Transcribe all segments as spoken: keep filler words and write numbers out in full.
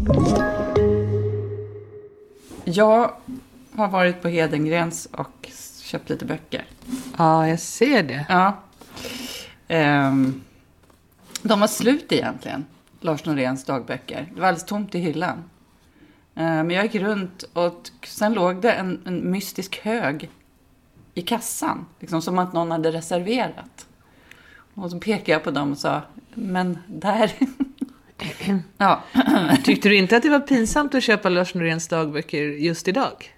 Jag har varit på Hedengrens och köpt lite böcker. Ja, jag ser det. Ja. Um, de var slut egentligen, Lars Noréns dagböcker. Det var alldeles tomt i hyllan. Uh, men jag gick runt och sen låg det en, en mystisk hög i kassan. Liksom som att någon hade reserverat. Och så pekade jag på dem och sa, men där... ja. Tyckte du inte att det var pinsamt att köpa Lars Noréns dagböcker just idag?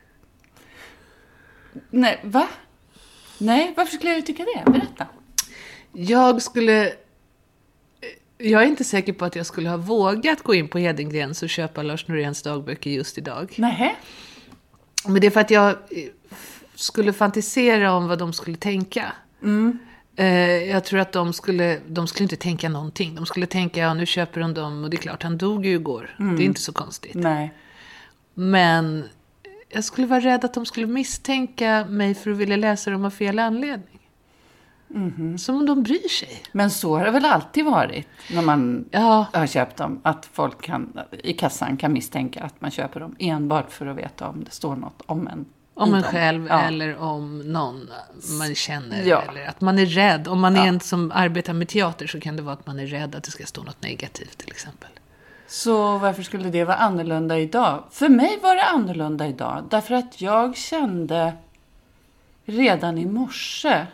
Nej, va? Nej, varför skulle jag tycka det? Berätta. Jag skulle... Jag är inte säker på att jag skulle ha vågat gå in på Hedengrens och köpa Lars Noréns dagböcker just idag. Nej. Men det är för att jag skulle fantisera om vad de skulle tänka. Mm. Jag tror att de skulle, de skulle inte tänka någonting. De skulle tänka, ja nu köper de dem. Och det är klart, han dog ju igår. Mm. Det är inte så konstigt. Nej. Men jag skulle vara rädd att de skulle misstänka mig för att vilja läsa dem av fel anledning. Mm-hmm. Som om de bryr sig. Men så har det väl alltid varit när man ja. har köpt dem. Att folk kan, i kassan kan misstänka att man köper dem enbart för att veta om det står något om en. Om en själv ja. Eller om någon man känner. Ja. Eller att man är rädd. Om man ja. är en som arbetar med teater så kan det vara att man är rädd att det ska stå något negativt till exempel. Så varför skulle det vara annorlunda idag? För mig var det annorlunda idag. Därför att jag kände redan i morse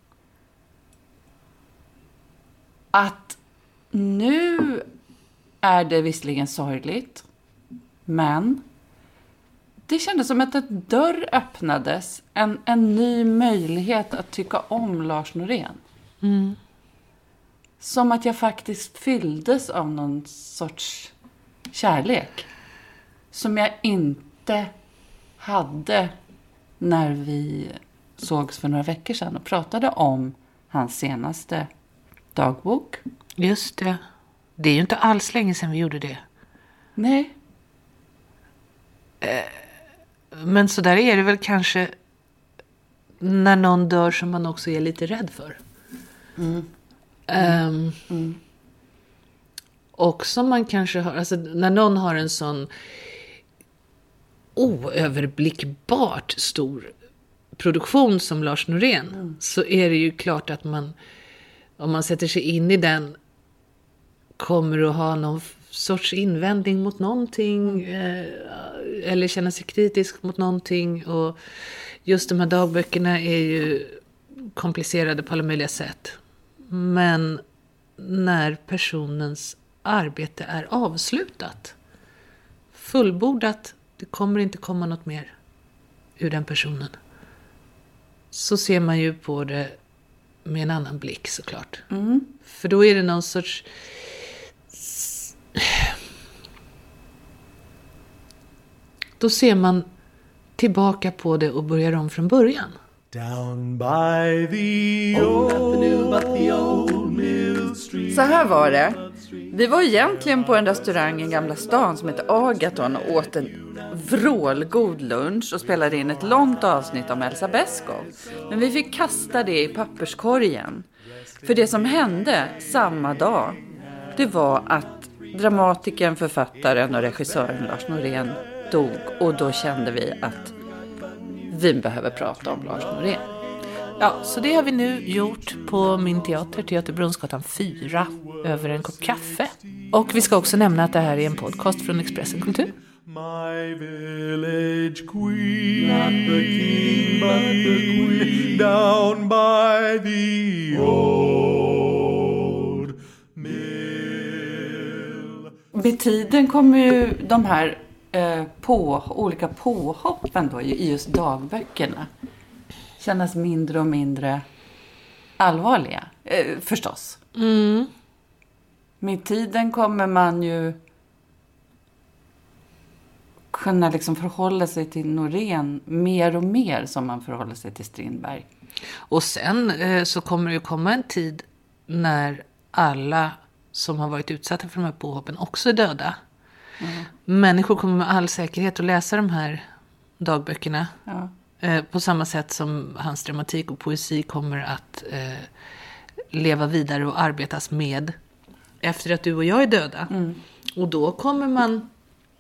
att nu är det visserligen sorgligt. Men det kändes som att en dörr öppnades. En, en ny möjlighet att tycka om Lars Norén. Mm. Som att jag faktiskt fylldes av någon sorts kärlek. Som jag inte hade när vi sågs för några veckor sedan. Och pratade om hans senaste dagbok. Just det. Det är ju inte alls länge sedan vi gjorde det. Nej. Men så där är det väl kanske när någon dör som man också är lite rädd för. Mm. Mm. Um, mm. Och som man kanske har, alltså när någon har en sån oöverblickbart stor produktion som Lars Norén mm. så är det ju klart att man, om man sätter sig in i den, kommer att ha någon sorts invändning mot någonting eh, eller känna sig kritisk mot någonting. Och just de här dagböckerna är ju komplicerade på alla möjliga sätt. Men när personens arbete är avslutat, fullbordat, det kommer inte komma något mer ur den personen, så ser man ju på det med en annan blick såklart. Mm. För då är det någon sorts då ser man tillbaka på det och börjar om från början. Down by the old, but the old mill street. Så här var det. Vi var egentligen på en restaurang i Gamla stan som heter Agaton och åt en vrålgod lunch och spelade in ett långt avsnitt om Elsa Beskow. Men vi fick kasta det i papperskorgen. För det som hände samma dag, det var att dramatikern, författaren och regissören Lars Norén dog. Och då kände vi att vi behöver prata om Lars Norén. Ja, så det har vi nu gjort på min teater, Teater Brunnsgatan fyra, över en kopp kaffe. Och vi ska också nämna att det här är en podcast från Expressen Kultur. My village queen, not the king, but the queen, down by the old mill. Med tiden kommer ju de här eh, på, olika påhoppen då, i just dagböckerna kännas mindre och mindre allvarliga, eh, förstås. Mm. Med tiden kommer man ju kunna liksom förhålla sig till Norén mer och mer som man förhåller sig till Strindberg. Och sen eh, så kommer det ju komma en tid när alla som har varit utsatta för de här påhoppen också är döda. Mm. Människor kommer med all säkerhet att läsa de här dagböckerna. Ja. Eh, på samma sätt som hans dramatik och poesi kommer att eh, leva vidare och arbetas med efter att du och jag är döda. Mm. Och då kommer man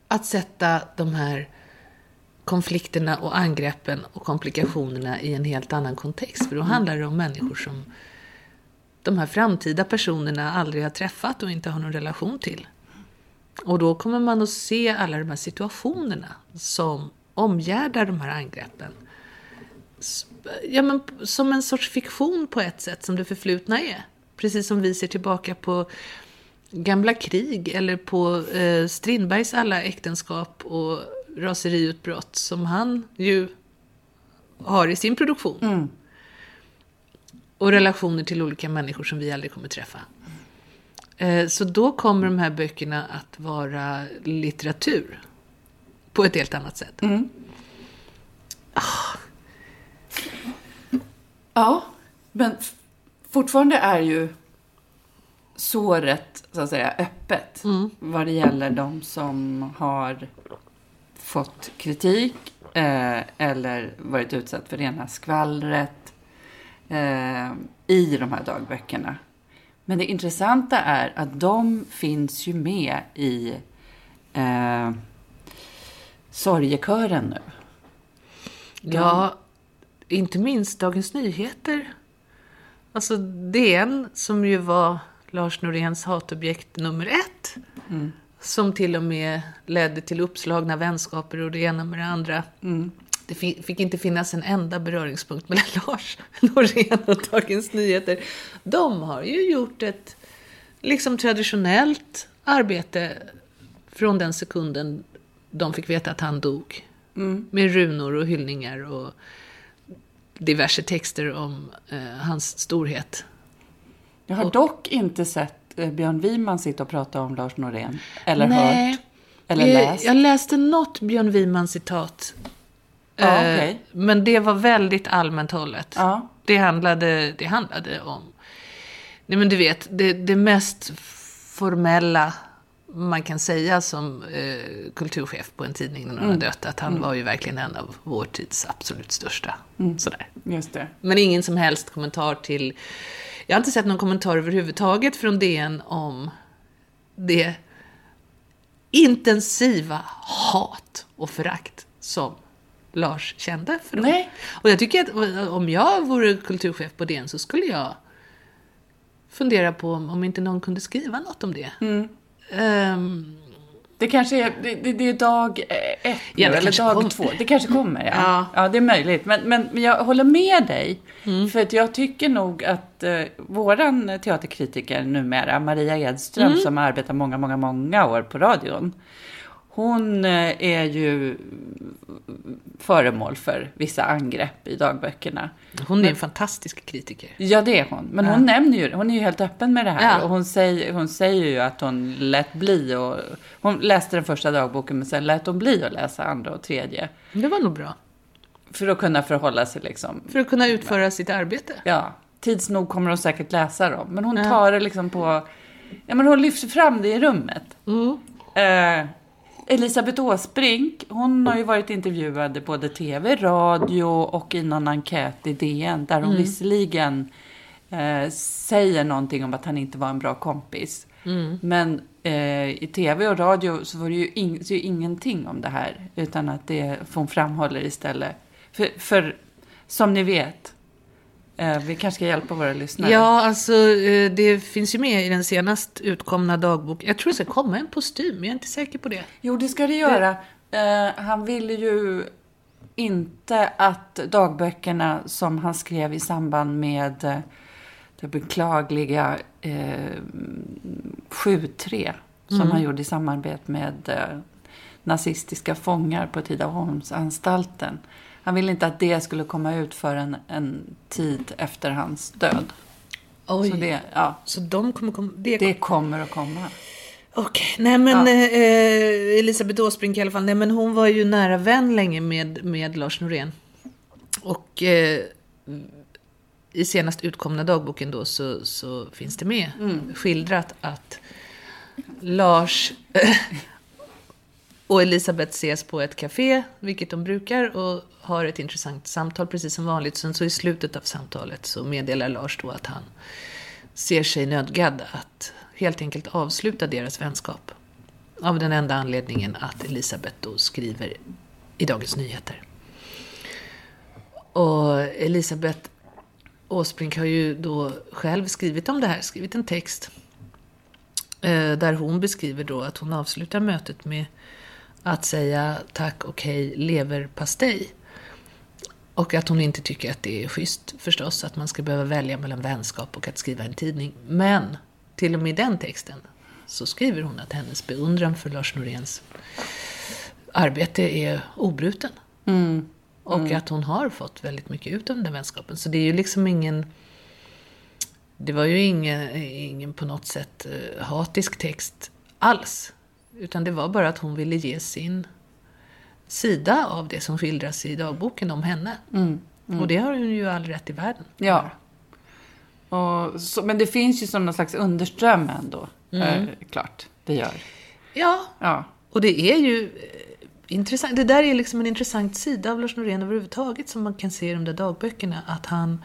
att sätta de här konflikterna och angreppen och komplikationerna i en helt annan kontext. För då handlar det om människor som de här framtida personerna aldrig har träffat och inte har någon relation till. Och då kommer man att se alla de här situationerna som omgärdar de här angreppen. Ja, men som en sorts fiktion på ett sätt som det förflutna är. Precis som vi ser tillbaka på gamla krig eller på eh, Strindbergs alla äktenskap och raseriutbrott som han ju har i sin produktion. Mm. Och relationer till olika människor som vi aldrig kommer träffa. Eh, så då kommer de här böckerna att vara litteratur på ett helt annat sätt. Mm. Ah. Ja, men f- fortfarande är ju såret så att säga öppet mm. vad det gäller de som har fått kritik eh, eller varit utsatt för rena skvallret eh, i de här dagböckerna. Men det intressanta är att de finns ju med i eh, sorgekören nu. De... Ja, inte minst Dagens Nyheter. Alltså D N som ju var Lars Noréns hatobjekt nummer ett. Mm. Som till och med ledde till uppslagna vänskaper och det ena med det andra. Mm. Det fick inte finnas en enda beröringspunkt mellan Lars Norén och Dagens Nyheter. De har ju gjort ett liksom traditionellt arbete från den sekunden de fick veta att han dog. Mm. Med runor och hyllningar och diverse texter om eh, hans storhet. Jag har och, dock inte sett eh, Björn Wiman sitta och prata om Lars Norén. Eller nej, hört. Eller jag, läst. Jag läste något Björn Wiman citat. Ja, eh, okay. Men det var väldigt allmänt hållet. Ja. Det, handlade, det handlade om... Nej, men du vet, det, det mest formella man kan säga som eh, kulturchef på en tidning när han mm. har dött, att han mm. var ju verkligen en av vår tids absolut största. Mm. Sådär. Just det. Men ingen som helst kommentar till... Jag har inte sett någon kommentar överhuvudtaget från D N om det intensiva hat och förakt som Lars kände för dem. Nej. Och jag tycker att om jag vore kulturchef på D N så skulle jag fundera på om inte någon kunde skriva något om det. Mm. Um, det kanske är, det, det är dag ett ja, eller dag kommer. två. Det kanske kommer, ja. Ja, ja det är möjligt. Men, men, men jag håller med dig. Mm. För att jag tycker nog att eh, våran teaterkritiker numera, Maria Edström, mm. som arbetar många, många, många år på radion. Hon eh, är ju föremål för vissa angrepp i dagböckerna. Hon är men, en fantastisk kritiker. Ja, det är hon. Men ja. hon nämner ju, hon är ju helt öppen med det här. Ja. Och hon säger, hon säger ju att hon lät bli. Och, hon läste den första dagboken, men sen lät hon bli att läsa andra och tredje. Det var nog bra. För att kunna förhålla sig liksom. För att kunna utföra ja. sitt arbete. Ja, tids nog kommer hon säkert läsa dem. Men hon tar ja. det liksom på... Ja, men hon lyfter fram det i rummet. Mm. Eh... Elisabeth Åsbrink, hon har ju varit intervjuad både tv, radio och i någon enkät i D N där hon mm. visserligen eh, säger någonting om att han inte var en bra kompis. Mm. Men eh, i tv och radio så var det ju, in, så ju ingenting om det här, utan att det hon framhåller istället. För, för som ni vet, eh, vi kanske ska hjälpa våra lyssnare. Ja, alltså eh, det finns ju med i den senast utkomna dagbok. Jag tror det ska komma en kostym, jag är inte säker på det. Jo, det ska det göra. Det... Eh, han ville ju inte att dagböckerna som han skrev i samband med eh, det beklagliga eh, sju tre som mm. han gjorde i samarbete med eh, nazistiska fångar på Tidaholmsanstalten. Han ville inte att det skulle komma ut för en, en tid efter hans död. Oj. Så det, ja. Så de kommer, kom, det, det kommer att komma. Okej, okay. Nej men ja. eh, Elisabeth Åsbrink i alla fall, nej men hon var ju nära vän länge med, med Lars Norén. Och eh, i senast utkomna dagboken då så, så finns det med mm. skildrat att Lars och Elisabeth ses på ett café, vilket de brukar, och har ett intressant samtal precis som vanligt. Sen så i slutet av samtalet så meddelar Lars då att han ser sig nödgad att helt enkelt avsluta deras vänskap. Av den enda anledningen att Elisabeth då skriver i Dagens Nyheter. Och Elisabeth Åsbrink har ju då själv skrivit om det här, skrivit en text eh, där hon beskriver då att hon avslutar mötet med att säga tack och hej leverpastej. Och att hon inte tycker att det är schysst förstås att man ska behöva välja mellan vänskap och att skriva en tidning. Men till och med i den texten så skriver hon att hennes beundran för Lars Noréns arbete är obruten. Mm. Och mm. att hon har fått väldigt mycket ut av den vänskapen. Så det är ju liksom ingen... Det var ju ingen, ingen på något sätt uh, hatisk text alls. Utan det var bara att hon ville ge sin sida av det som skildras i dagboken om henne. Mm. Mm. Och det har hon ju all rätt i världen. Ja. Och så, men det finns ju som någon slags underström ändå. Mm. Eh, klart, det gör. Ja. ja, och det är ju... Intressant. Det där är liksom en intressant sida av Lars Norén överhuvudtaget som man kan se i de där dagböckerna. Att han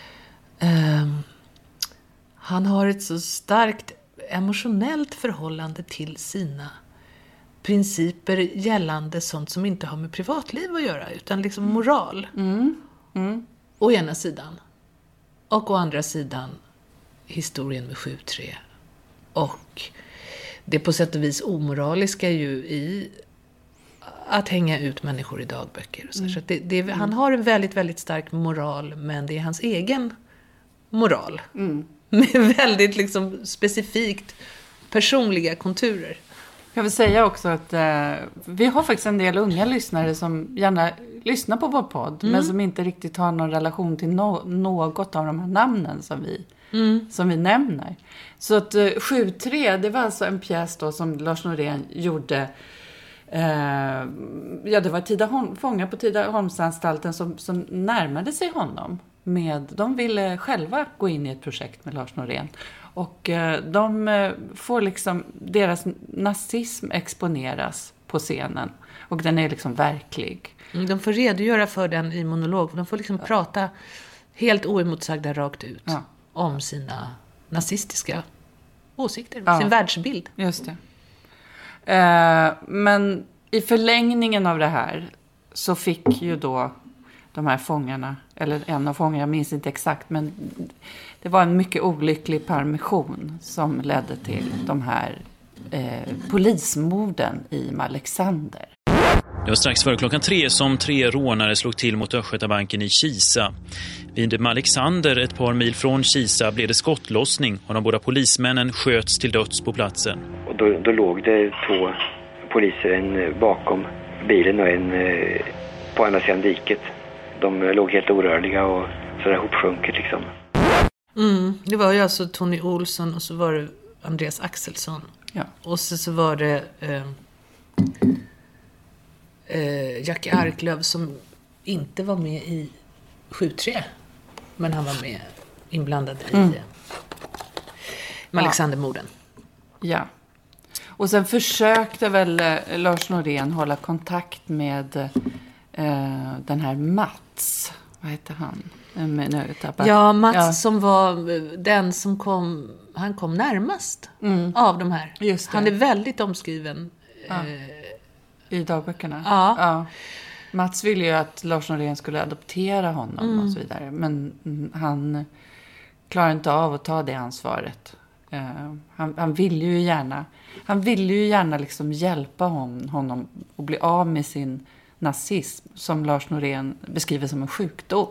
eh, han har ett så starkt emotionellt förhållande till sina principer gällande sånt som inte har med privatliv att göra. Utan liksom moral. Mm. Mm. Å ena sidan. Och å andra sidan historien med sju tre. Och det på sätt och vis omoraliska ju i att hänga ut människor i dagböcker. Och så mm. så det, det, mm. Han har en väldigt, väldigt stark moral, men det är hans egen moral. Mm. Med väldigt liksom specifikt personliga konturer. Jag vill säga också att eh, vi har faktiskt en del unga lyssnare som gärna lyssnar på vår podd, mm. men som inte riktigt har någon relation till no- något av de här namnen som vi, mm. som vi nämner. Så att eh, sju tre, det var alltså en pjäs då som Lars Norén gjorde. Eh, ja, det var Tidaholm, fångar på Tidaholmsanstalten som, som närmade sig honom. Med, de ville själva gå in i ett projekt med Lars Norén. Och eh, de eh, får liksom, deras nazism exponeras på scenen. Och den är liksom verklig. De får redogöra för den i monolog. De får liksom ja. prata helt oemotsagda rakt ut ja. om sina nazistiska åsikter. Ja. Sin världsbild. Just det. Eh, men i förlängningen av det här så fick ju då de här fångarna, eller en av fångarna, jag minns inte exakt, men det var en mycket olycklig permission som ledde till de här eh, polismorden i Malexander. Det var strax före klockan tre som tre rånare slog till mot Östgötabanken i Kisa. Vid Malexander, ett par mil från Kisa, blev det skottlossning och de båda polismännen sköts till döds på platsen. Och då, då låg det två poliser, en bakom bilen och en eh, på andra sidan diket. De låg helt orörliga och sådär hopsjunket liksom. Mm, det var ju alltså Tony Olsson och så var det Andreas Axelsson. Ja. Och så, så var det eh, eh, Jackie Arklöv som inte var med i sju tre. Men han var med inblandad i mm. eh, Alexandermorden. Ja. Och sen försökte väl eh, Lars Norén hålla kontakt med eh, den här Mats. Vad heter han? Ja, Mats ja. som var den som kom, han kom närmast mm. av de här. Just det. Han är väldigt omskriven. Ja. Eh, I dagböckerna? Ja. ja. Mats ville ju att Lars Norén skulle adoptera honom mm. och så vidare. Men han klarar inte av att ta det ansvaret. Uh, han, han vill ju gärna, han vill ju gärna liksom hjälpa hon, honom att bli av med sin nazism som Lars Norén beskriver som en sjukdom.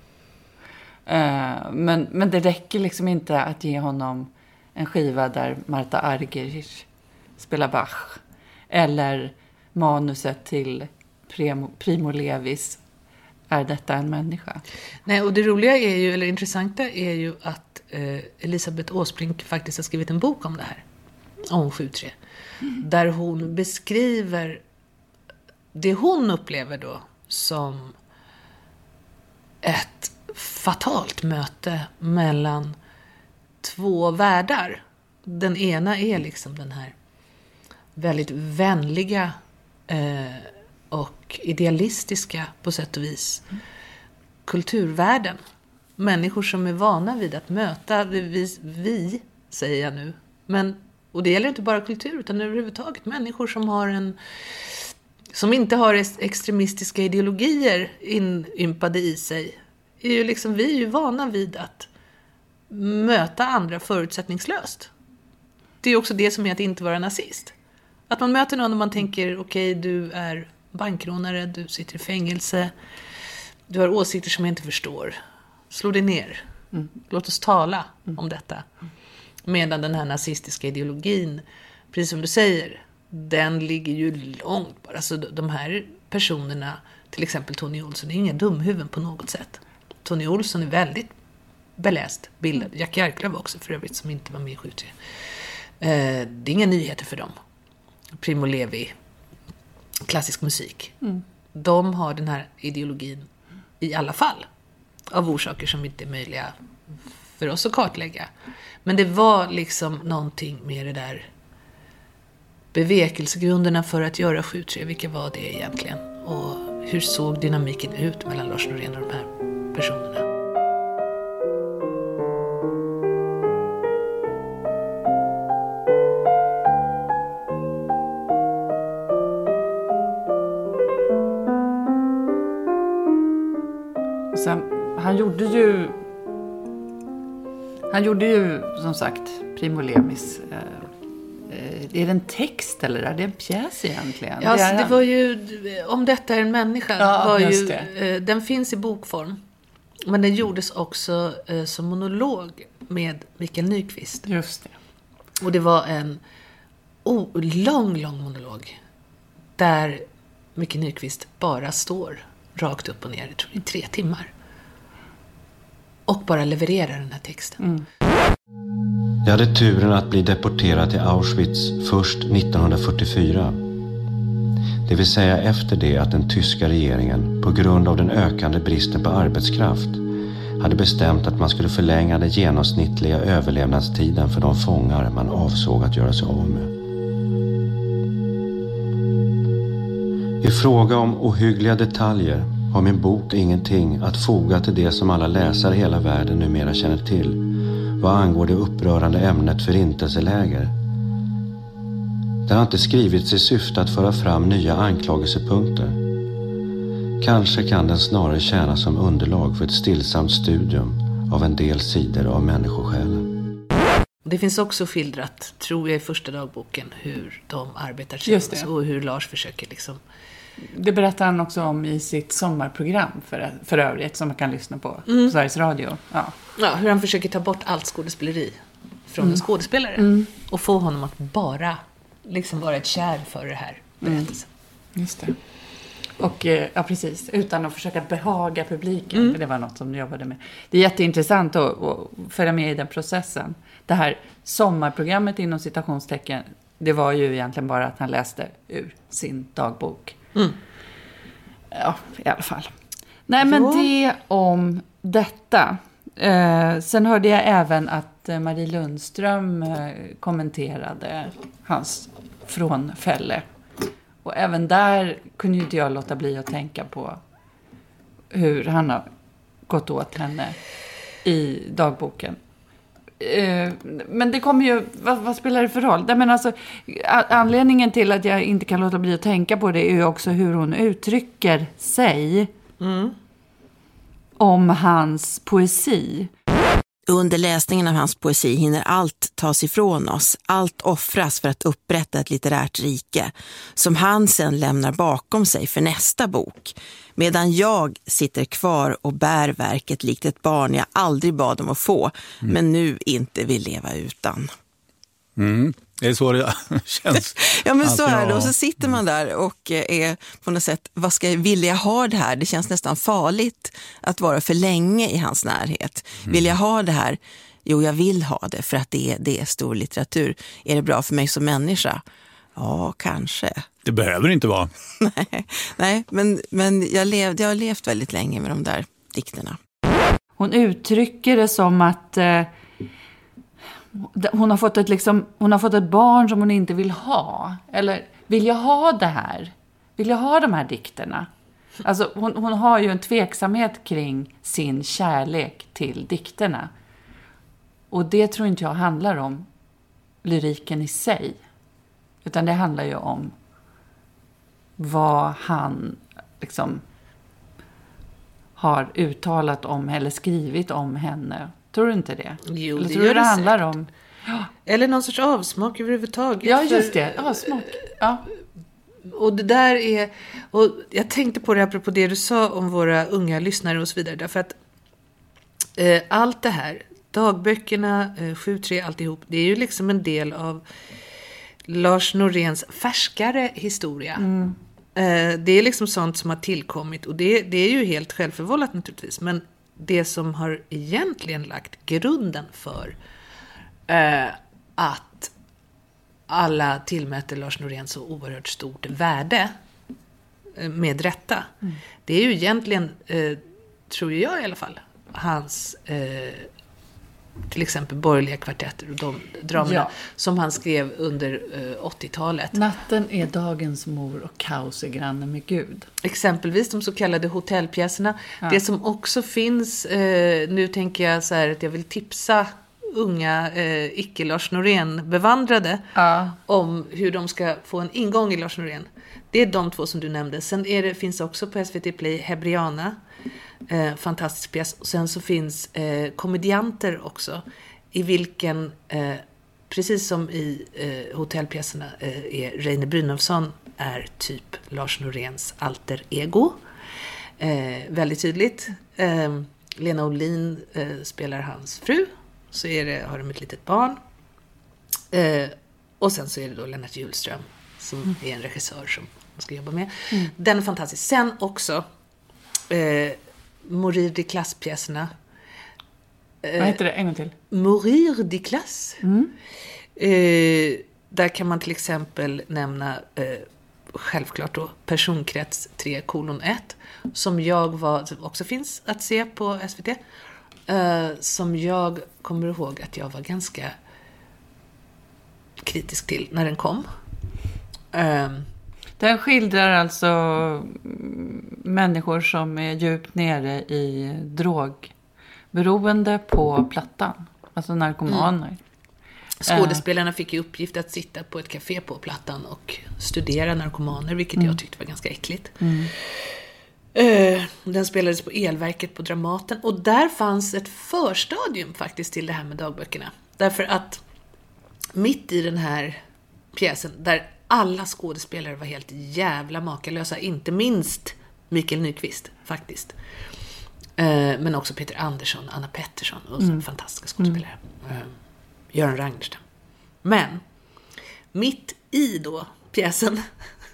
Uh, men, men det räcker liksom inte att ge honom en skiva där Marta Argerich spelar Bach. Eller manuset till Primo, Primo Levis Är detta en människa? Nej, och det roliga är ju, eller intressanta är ju att eh, Elisabeth Åsbrink faktiskt har skrivit en bok om det här. Om sju tre. Mm. Där hon beskriver det hon upplever då som ett fatalt möte mellan två världar. Den ena är liksom den här väldigt vänliga eh, och idealistiska på sätt och vis mm. kulturvärlden. Människor som är vana vid att möta, vi, vi säger jag nu, men Och det gäller inte bara kultur utan överhuvudtaget människor som har en som inte har extremistiska ideologier inympade i sig. Är ju liksom, vi är ju vana vid att möta andra förutsättningslöst. Det är också det som är att inte vara nazist. Att man möter någon och man tänker, okej, okay, du är bankrånare, du sitter i fängelse, du har åsikter som jag inte förstår. Slå dig ner. Mm. Låt oss tala mm. om detta. Medan den här nazistiska ideologin, precis som du säger, den ligger ju långt bara. Alltså de här personerna, till exempel Tony Olsson, är inga dumhuvuden på något sätt. Tony Olsson är väldigt beläst, bildad. Jack Jarklöv också för övrigt, som inte var med i sju tre. Eh, det är inga nyheter för dem. Primo Levi, klassisk musik. Mm. De har den här ideologin i alla fall. Av orsaker som inte är möjliga för oss att kartlägga. Men det var liksom någonting med det där bevekelsegrunderna för att göra sju tre. Vilka var det egentligen? Och hur såg dynamiken ut mellan Lars Norén och de här personerna? Sen, han gjorde ju han gjorde ju som sagt Primo Levis. Eh, eh, är det en text eller är det en pjäs egentligen? Ja, alltså, det var ju Om detta är en människa. Ja, var ju, eh, den finns i bokform. Men den gjordes också eh, som monolog med Mikael Nyqvist. Just det. Och det var en oh, lång, lång monolog. Där Mikael Nyqvist bara står rakt upp och ner, jag tror i tre timmar. Och bara levererar den här texten. Mm. Jag hade turen att bli deporterad till Auschwitz först nittonhundrafyrtiofyra. Det vill säga efter det att den tyska regeringen på grund av den ökande bristen på arbetskraft hade bestämt att man skulle förlänga den genomsnittliga överlevnadstiden för de fångar man avsåg att göra sig av med. I fråga om ohyggliga detaljer har min bok ingenting att foga till det som alla läsare i hela världen numera känner till vad angår det upprörande ämnet förintelseläger. Den har inte skrivits i syfte att föra fram nya anklagelsepunkter. Kanske kan den snarare tjäna som underlag för ett stillsamt studium av en del sidor av människosjälen. Det finns också skildrat, tror jag, i första dagboken hur de arbetar tillsammans och hur Lars försöker liksom. Det berättar han också om i sitt sommarprogram för, för övrigt som man kan lyssna på mm. på Sveriges Radio. Ja. Ja, hur han försöker ta bort allt skådespeleri från mm. en skådespelare mm. och få honom att bara liksom vara ett kärl för det här berättelsen. Mm. Just det. Och ja, precis, utan att försöka behaga publiken, mm. för det var något som jag jobbade med. Det är jätteintressant att, att följa med i den processen. Det här sommarprogrammet inom citationstecken, det var ju egentligen bara att han läste ur sin dagbok. Mm. Ja, i alla fall. Nej, men jo. Det om detta. Eh, sen hörde jag även att eh, Marie Lundström eh, kommenterade hans frånfälle. Och även där kunde ju inte jag låta bli att tänka på hur han har gått åt henne i dagboken. Men det kommer ju, vad, vad spelar det för roll? Men alltså, anledningen till att jag inte kan låta bli att tänka på det är ju också hur hon uttrycker sig mm. om hans poesi. Under läsningen av hans poesi hinner allt tas ifrån oss, allt offras för att upprätta ett litterärt rike som han sen lämnar bakom sig för nästa bok, medan jag sitter kvar och bär verket likt ett barn jag aldrig bad om att få, mm. men nu inte vill leva utan. Mm. Det är så det känns. Ja, men så är det. Och så sitter man där och är på något sätt, vad ska jag, vill jag ha det här? Det känns nästan farligt att vara för länge i hans närhet. Mm. Vill jag ha det här? Jo, jag vill ha det för att det är, det är stor litteratur. Är det bra för mig som människa? Ja, kanske. Det behöver inte vara. nej, nej, men, men jag, levde, jag har levt väldigt länge med de där dikterna. Hon uttrycker det som att eh, hon, har fått ett, liksom, hon har fått ett barn som hon inte vill ha. Eller vill jag ha det här? Vill jag ha de här dikterna? Alltså, hon, hon har ju en tveksamhet kring sin kärlek till dikterna. Och det tror inte jag handlar om lyriken i sig. Utan det handlar ju om vad han liksom har uttalat om eller skrivit om henne. Tror du inte det? Jo, eller det tror gör du det det handlar säkert. om? Eller någon sorts avsmak överhuvudtaget. Ja, just för- det. Avsmak. Ja. Och det där är, och jag tänkte på det apropå det du sa om våra unga lyssnare och så vidare, därför att eh, allt det här, dagböckerna, eh, sju tre, alltihop, det är ju liksom en del av Lars Noréns färskare historia. Mm. Eh, det är liksom sånt som har tillkommit, och det, det är ju helt självförvållat naturligtvis, men det som har egentligen lagt grunden för eh, att alla tillmäter Lars Norén så oerhört stort värde, eh, med rätta. Mm. Det är ju egentligen, eh, tror jag i alla fall, hans eh, till exempel borgerliga kvartetter och de dramerna Ja. som han skrev under eh, åttiotalet. Natten är dagens mor och kaos är granne med Gud. Exempelvis de så kallade hotellpjäserna. Ja. Det som också finns, eh, nu tänker jag så här att jag vill tipsa unga eh, icke-Lars Norén-bevandrade Ja. om hur de ska få en ingång i Lars Norén. Det är de två som du nämnde. Sen är det, finns också på S V T Play Hebriana, eh, fantastisk pjäs. Och sen så finns eh, komedianter också, i vilken, eh, precis som i eh, hotellpjäserna, eh, är Reine Brynolfsson är typ Lars Noréns alter ego. Eh, väldigt tydligt. Eh, Lena Olin eh, spelar hans fru. Så är det, har de ett litet barn. Eh, och sen så är det då Lennart Hjulström som mm. är en regissör som man ska jobba med. Mm. Den är fantastisk. Sen också eh, Mourir de Classe-pjäserna. Eh, Vad heter det? En gång till. Mourir de Classe. Mm. Eh, där kan man till exempel nämna eh, självklart då personkrets tre kolon ett, som jag var, som också finns att se på S V T. Uh, som jag kommer ihåg att jag var ganska kritisk till när den kom. Uh, Den skildrar alltså människor som är djupt nere i drogberoende på Plattan. Alltså narkomaner. Mm. Skådespelarna fick ju uppgift att sitta på ett café på Plattan och studera narkomaner, vilket mm. jag tyckte var ganska äckligt. Mm. Uh, den spelades på Elverket på Dramaten, och där fanns ett förstadium faktiskt till det här med dagböckerna, därför att mitt i den här pjäsen, där alla skådespelare var helt jävla makalösa, inte minst Mikael Nyqvist faktiskt, uh, men också Peter Andersson, Anna Pettersson och så mm. fantastiska skådespelare, mm. uh, Göran Rangerström. Men mitt i då pjäsen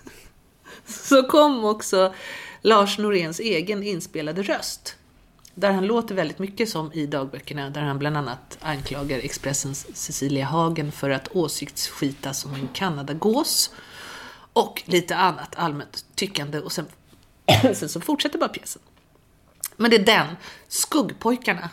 så kom också Lars Noréns egen inspelade röst, där han låter väldigt mycket som i dagböckerna, där han bland annat anklagar Expressens Cecilia Hagen för att åsiktsskita som en kanadagås och lite annat allmänt tyckande, och sen, sen så fortsätter bara pjäsen. Men det är den, Skuggpojkarna,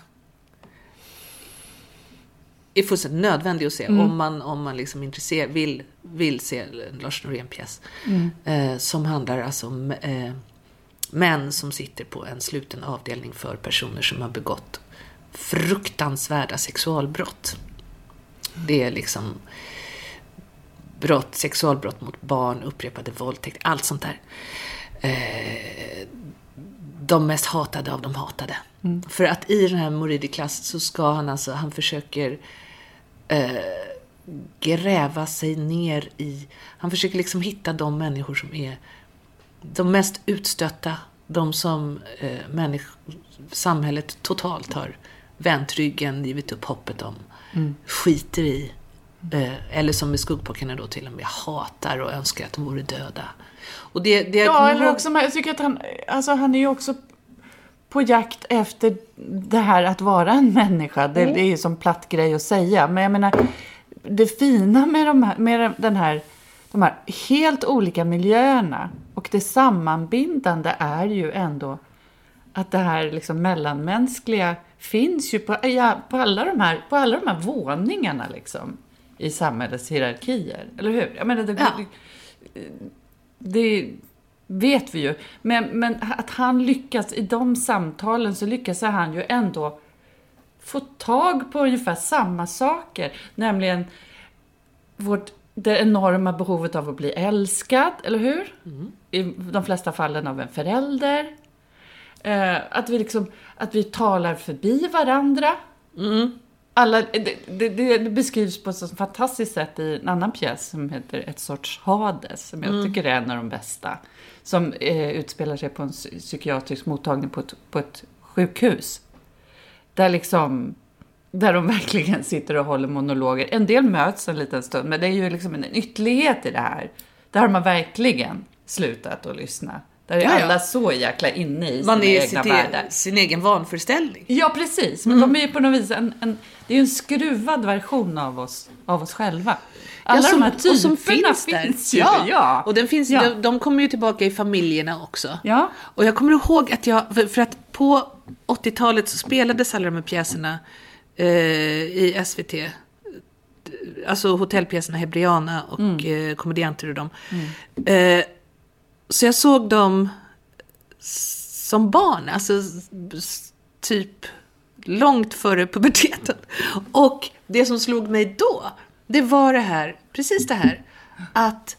är fullständigt nödvändig att se mm. om man, om man liksom intresserar, vill, vill se en Lars Norén-pjäs mm. eh, som handlar alltså om eh, män som sitter på en sluten avdelning för personer som har begått fruktansvärda sexualbrott. Det är liksom brott, sexualbrott mot barn, upprepade våldtäkt, allt sånt där. Eh, de mest hatade av de hatade. Mm. För att i den här Mourir de Classe så ska han alltså, han försöker eh, gräva sig ner i, han försöker liksom hitta de människor som är de mest utstötta, de som eh, människ- samhället totalt har vänt ryggen, givit upp hoppet om, mm. skiter i, eh, eller som med Skuggpojkarna då till och med hatar och önskar att de vore döda. Och det, det ja, eller också, jag tycker att han, alltså han är ju också på jakt efter det här att vara en människa. Det, mm. det är ju som platt grej att säga, men jag menar, det fina med, de här, med den här, de här helt olika miljöerna och det sammanbindande är ju ändå att det här liksom mellanmänskliga finns ju på, ja, på, alla de här, på alla de här våningarna liksom, i samhällets hierarkier. Eller hur? Jag menar, det, ja. det, det vet vi ju. Men, men att han lyckas i de samtalen, så lyckas han ju ändå få tag på ungefär samma saker. Nämligen vårt, det enorma behovet av att bli älskad, eller hur? Mm. I de flesta fallen av en förälder. Eh, att, vi liksom, att vi talar förbi varandra. Mm. Alla, det, det, det beskrivs på ett så fantastiskt sätt i en annan pjäs som heter Ett sorts Hades, som jag mm. tycker är en av de bästa. Som eh, utspelar sig på en psykiatrisk mottagning på ett, på ett sjukhus. Där liksom... Där de verkligen sitter och håller monologer. En del möts en liten stund, men det är ju liksom en ytterlighet i det här. Där har man verkligen slutat att lyssna. Där är ja, alla ja. så jäkla inne i man sina är egna sitt, världar. Sin egen vanföreställning. Ja, precis. Men mm. de är ju på något vis en, en, det är ju en skruvad version av oss, av oss själva. Alla ja, som, de här typerna som finns, finns ju. Ja. ja. Och den finns, ja. de, de kommer ju tillbaka i familjerna också. Ja. Och jag kommer ihåg att jag, för, för att på åttiotalet så spelades alla de här pjäserna eh, i S V T. Alltså hotellpjäserna Hebriana och mm. eh, komedianter och dem. Mm. Eh, så jag såg dem som barn, alltså typ långt före puberteten. Och det som slog mig då, det var det här, precis det här, att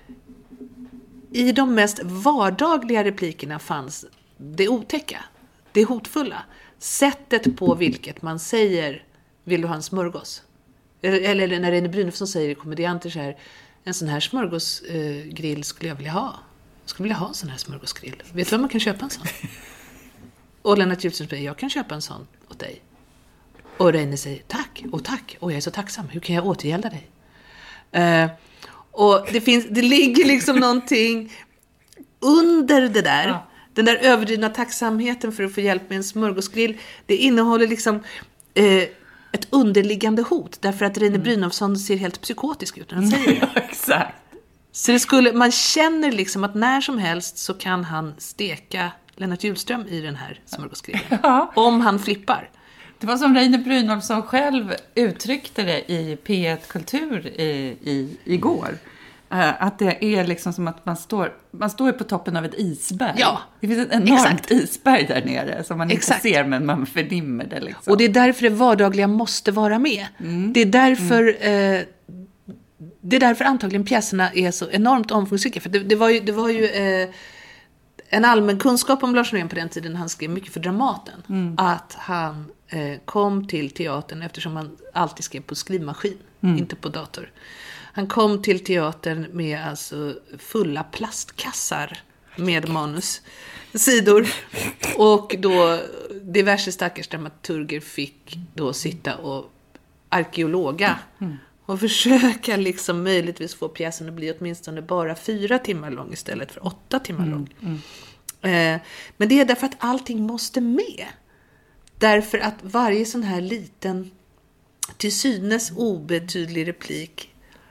i de mest vardagliga replikerna fanns det otäcka, det hotfulla. Sättet på vilket man säger, vill du ha en smörgås? Eller, eller när Reine Brynolfsson säger i komedianter så här, en sån här smörgåsgrill eh, skulle jag vilja ha. Jag skulle vilja ha en sån här smörgåsgrill. Vet du vad man kan köpa en sån? Och Lennart Hjultström säger, jag kan köpa en sån åt dig. Och Reine säger, tack, och tack. Och jag är så tacksam, hur kan jag återgälda dig? Uh, och det finns, det ligger liksom någonting under det där. Ja. Den där överdrivna tacksamheten för att få hjälp med en smörgåsgrill. Det innehåller liksom uh, ett underliggande hot. Därför att Reine Brynolfsson ser helt psykotisk ut när han säger det. Ja, exakt. Så det skulle, man känner liksom att när som helst så kan han steka Lennart Hjultström i den här smörgåsgrillen. Ja. Om han flippar. Det var som Reine Brynolfsson själv uttryckte det i P ett Kultur i, i, igår. Uh, att det är liksom som att man står, man står på toppen av ett isberg. Ja, det finns ett enormt exakt. isberg där nere som man exakt. inte ser, men man förnimmer det. Liksom. Och det är därför det vardagliga måste vara med. Mm. Det är därför... Mm. Eh, Det är därför antagligen pjäserna är så enormt omfångsrika. För det, det var ju, det var ju eh, en allmän kunskap om Lars Norén på den tiden. Han skrev mycket för Dramaten. Mm. Att han eh, kom till teatern eftersom han alltid skrev på skrivmaskin. Mm. Inte på dator. Han kom till teatern med alltså fulla plastkassar med manussidor. Och då diverse stackars dramaturger fick då sitta och arkeologa. Mm. Och försöka liksom möjligtvis få pjäsen att bli åtminstone bara fyra timmar lång istället för åtta timmar lång. Mm, mm. Eh, men det är därför att allting måste med. Därför att varje sån här liten, till synes obetydlig replik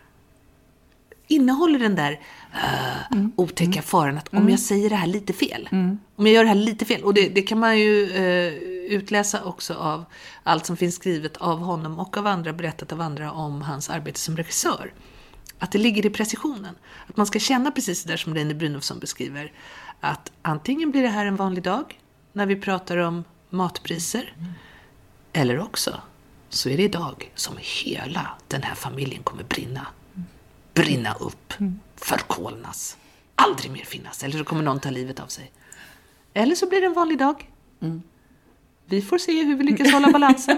innehåller den där uh, mm. otäcka faran att mm. om jag säger det här lite fel, mm. om jag gör det här lite fel, och det, det kan man ju uh, utläsa också av allt som finns skrivet av honom och av andra, berättat av andra om hans arbete som regissör. Att det ligger i precisionen. Att man ska känna precis det där som Reine Brynolfsson beskriver. Att antingen blir det här en vanlig dag när vi pratar om matpriser. Mm. Eller också så är det idag som hela den här familjen kommer brinna. Brinna upp. Mm. Förkolnas. Aldrig mer finnas. Eller så kommer någon ta livet av sig. Eller så blir det en vanlig dag. Mm. Vi får se hur vi lyckas hålla balansen.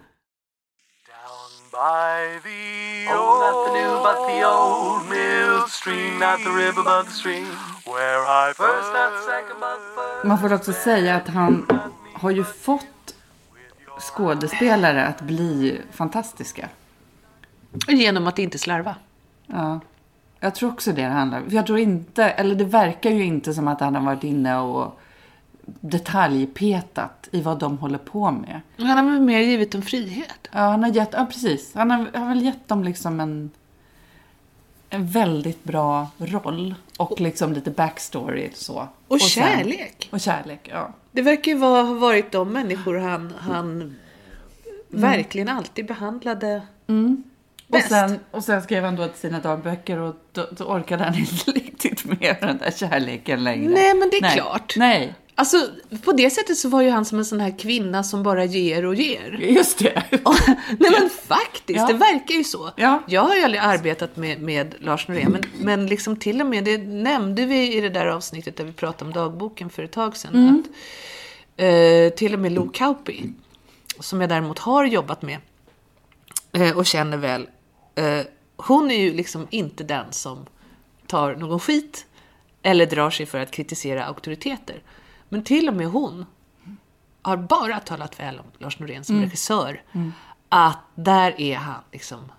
By the old, not the new, but the old mill stream, not the river, but the stream, where I first, not the second, but the first. Man får också säga att han har ju fått skådespelare att bli fantastiska. Genom att inte slarva. Ja, jag tror också det handlar. Jag tror inte, eller det verkar ju inte som att han har varit inne och detaljpetat i vad de håller på med. Han har väl mer givit dem frihet. Ja, han har gett, ja precis. Han har, har väl gett dem liksom en en väldigt bra roll och liksom lite backstory så. Och, och kärlek. Sen, och kärlek, ja. Det verkar ju ha varit de människor han han mm. verkligen alltid behandlade. Mm. Och sen, och sen skrev han då sina dagböcker och då, då orkade han inte riktigt med den där kärleken längre. Nej, men det är Nej. klart. Nej. Alltså, på det sättet så var ju han som en sån här kvinna som bara ger och ger. Just det. Och, nej men faktiskt, Ja. det verkar ju så. Ja. Jag har ju aldrig arbetat med, med Lars Norén, men, men liksom till och med, det nämnde vi i det där avsnittet där vi pratade om dagboken för ett tag sedan. Mm. Att, eh, till och med Lo Kauppi, som jag däremot har jobbat med eh, och känner väl, eh, hon är ju liksom inte den som tar någon skit eller drar sig för att kritisera auktoriteter. Men till och med hon har bara talat väl om Lars Norén som Mm. regissör. Mm. Att där är han liksom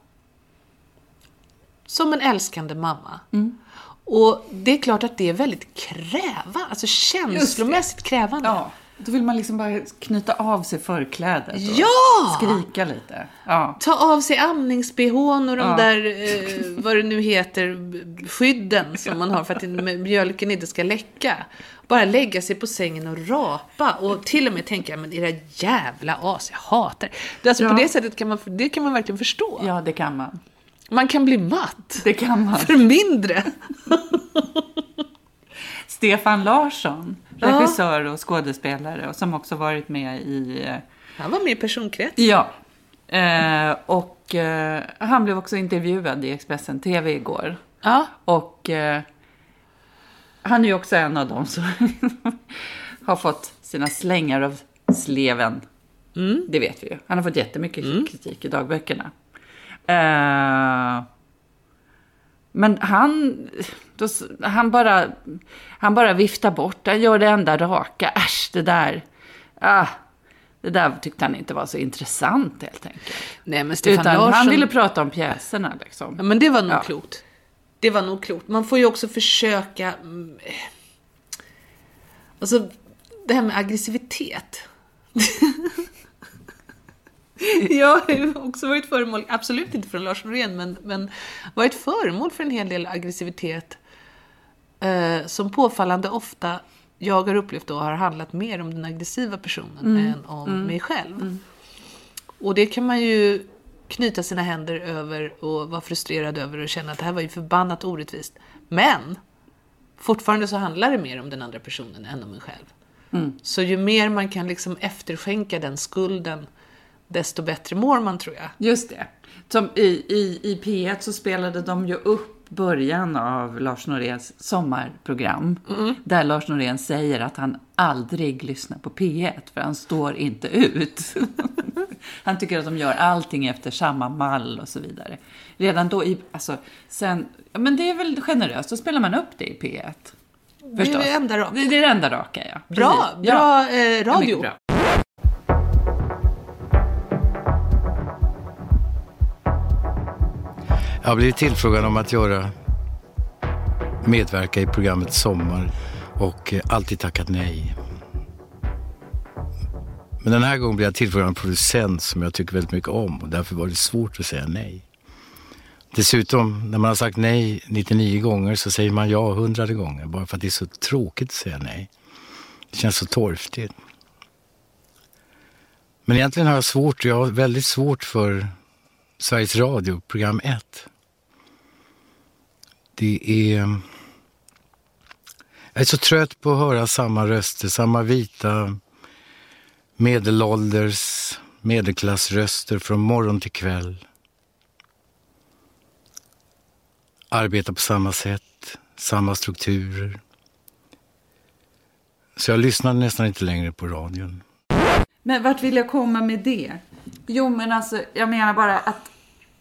som en älskande mamma. Mm. Och det är klart att det är väldigt krävande, alltså känslomässigt krävande. Ja, då vill man liksom bara knyta av sig förklädet och Ja! skrika lite. Ja. Ta av sig amnings-bhn och de Ja. där, eh, vad det nu heter, b- skydden som man har för att mjölken inte ska läcka. Bara lägga sig på sängen och rapa. Och till och med tänka, men era jävla as, jag hatar det. Alltså Ja. på det sättet kan man, det kan man verkligen förstå. Ja, det kan man. Man kan bli matt. Det kan man. För mindre. Stefan Larsson, regissör och skådespelare och som också varit med i... eh, Han var med i personkrets. Ja. Eh, och eh, han blev också intervjuad i Expressen T V igår. Ja. Och eh, han är ju också en av dem som har fått sina slängar av sleven. Mm. Det vet vi ju. Han har fått jättemycket kritik i dagböckerna. Eh, men han, då, han, bara, han bara viftar bort. Han gör det enda raka. Äsch, det där. Ah, det där tyckte han inte var så intressant helt enkelt. Nej, men Stefan Utan Larsson... han ville prata om pjäserna liksom. Ja, men det var nog Ja. klokt. Det var nog klokt. Man får ju också försöka... mm, eh, Alltså, det här med aggressivitet. Jag har ju också varit föremål, absolut inte från Lars Norén, men, men varit föremål för en hel del aggressivitet eh, som påfallande ofta jag har upplevt då har handlat mer om den aggressiva personen än om mig själv. Och det kan man ju knyta sina händer över och vara frustrerad över och känna att det här var ju förbannat orättvist. Men fortfarande så handlar det mer om den andra personen än om en själv. Mm. Så ju mer man kan liksom efterskänka den skulden, desto bättre mår man, tror jag. Just det. Som i, i, i P ett så spelade de ju upp början av Lars Noréns sommarprogram. Mm. Där Lars Norén säger att han aldrig lyssnar på P ett för han står inte ut. Han tycker att de gör allting efter samma mall och så vidare. Redan då, i, alltså, sen, ja, men det är väl generöst, då spelar man upp det i P ett. Det är det enda raka. Det är det enda raka, ja. Bra, Precis. bra Ja. eh, Det är radio. mycket bra. Jag har blivit tillfrågad om att göra medverka i programmet Sommar och eh, alltid tackat nej. Men den här gången blev jag tillfrågad av en producent som jag tycker väldigt mycket om och därför var det svårt att säga nej. Dessutom, när man har sagt nej nittionio gånger så säger man ja hundra gånger bara för att det är så tråkigt att säga nej. Det känns så torftigt. Men egentligen har jag svårt, jag har väldigt svårt för Sveriges Radio, program ett. Det är... Jag är så trött på att höra samma röster, samma vita medelålders medelklassröster från morgon till kväll. Arbeta på samma sätt, samma strukturer. Så jag lyssnar nästan inte längre på radion. Men vart vill jag komma med det? Jo, men alltså, jag menar bara att...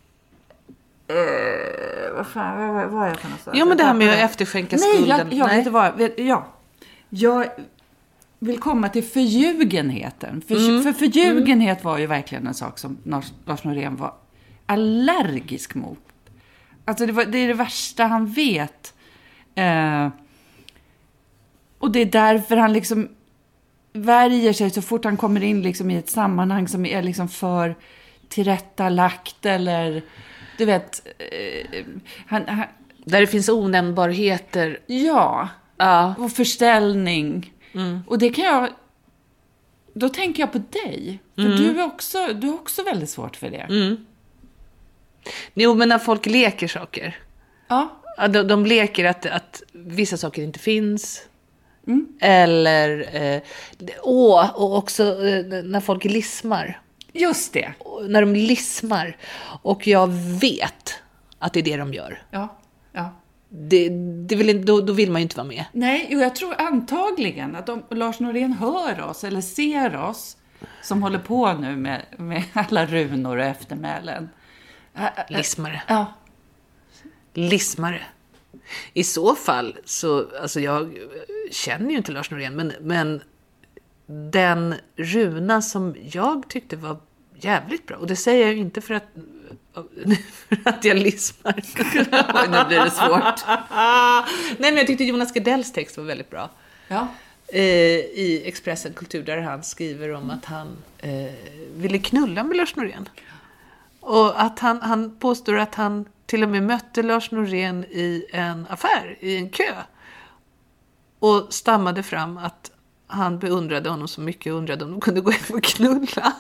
Eh, vad fan, vad, vad är jag för något? Jo, men det här med att efterskänka Nej, skulden. jag, jag vet inte vad. Vet, ja. Jag vill komma till förljugenheten. För, Mm. för förljugenhet var ju verkligen en sak som Lars, Lars Norén var allergisk mot. Alltså det, var, det är det värsta han vet. Eh, och det är därför han liksom värjer sig så fort han kommer in liksom i ett sammanhang som är liksom för tillrättalagt eller du vet eh, han, han, Där det finns onämnbarheter. ja, Ja. och förställning. Mm. Och det kan jag då tänker jag på dig för Mm. du är också du har också väldigt svårt för det. Mm. Jo, men när folk leker saker. Ja. Ja, de, de leker att, att vissa saker inte finns. Mm. Eller, eh, åh, och också eh, när folk lismar. Just det. När de lismar. Och jag vet att det är det de gör. Ja, ja. Det, det vill, då, då vill man ju inte vara med. Nej, jo, jag tror antagligen att om Lars Norén hör oss eller ser oss som håller på nu med, med alla runor och eftermälen. Lismare. Ja. Lismare. I så fall så, alltså jag känner ju inte Lars Norén, men, men den runa som jag tyckte var jävligt bra, och det säger jag ju inte för att för att jag lismar. Nu blir det svårt. Nej, men jag tyckte Jonas Gardells text var väldigt bra. Ja. Eh, I Expressen Kultur, där han skriver om att han eh, ville knulla med Lars Norén. Och att han, han påstår att han till och med mötte Lars Norén i en affär, i en kö. Och stammade fram att han beundrade honom så mycket och undrade om de kunde gå hem och knulla.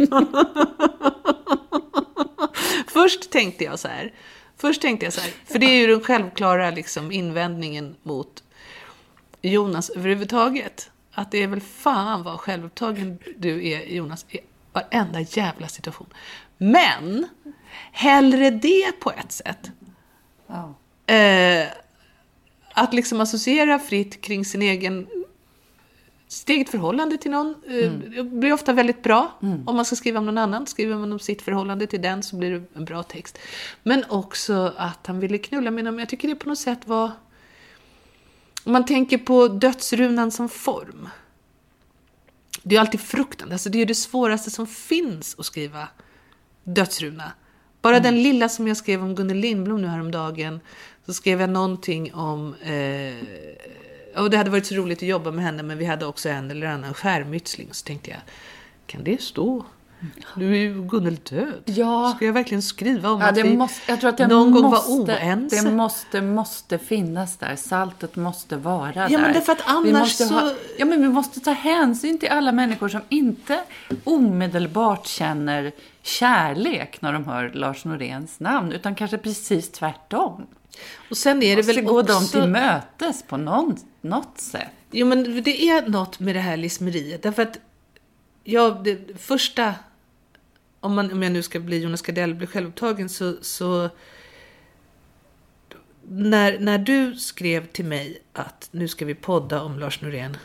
Först tänkte jag så här. Först tänkte jag så här. För det är ju den självklara liksom, invändningen mot Jonas överhuvudtaget. Att det är väl fan vad självupptagen du är, Jonas, i varenda jävla situation. Men hellre det på ett sätt. Ja. Eh, att liksom associera fritt kring sin egen sitt eget förhållande till någon mm. eh, blir ofta väldigt bra. Mm. Om man ska skriva om någon annan, skriver man om sitt förhållande till den, så blir det en bra text. Men också att han ville knulla med honom. Jag tycker det på något sätt var, om man tänker på dödsrunan som form, det är alltid fruktande. Alltså det är det svåraste som finns att skriva dödsruna. Bara mm. den lilla som jag skrev om Gunnel Lindblom nu häromdagen, så skrev jag någonting om eh, och det hade varit så roligt att jobba med henne, men vi hade också en eller annan skärmytsling. Så tänkte jag, kan det stå? Nu är ju Gunnel död. Ja. Ska jag verkligen skriva om ja, att det vi måste, jag tror att det någon måste, gång var oense? Det måste, måste finnas där. Saltet måste vara ja, där. Ja, men det är för att annars så... Ha, ja, men vi måste ta hänsyn till alla människor som inte omedelbart känner kärlek när de hör Lars Noréns namn, utan kanske precis tvärtom. Och sen är det väl gå också... dem till mötes på någon, något sätt. Jo, men det är något med det här lismeriet. Därför att jag, det första, om, man, om jag nu ska bli Jonas Gardell, bli självupptagen, så, så när, när du skrev till mig att nu ska vi podda om Lars Norén,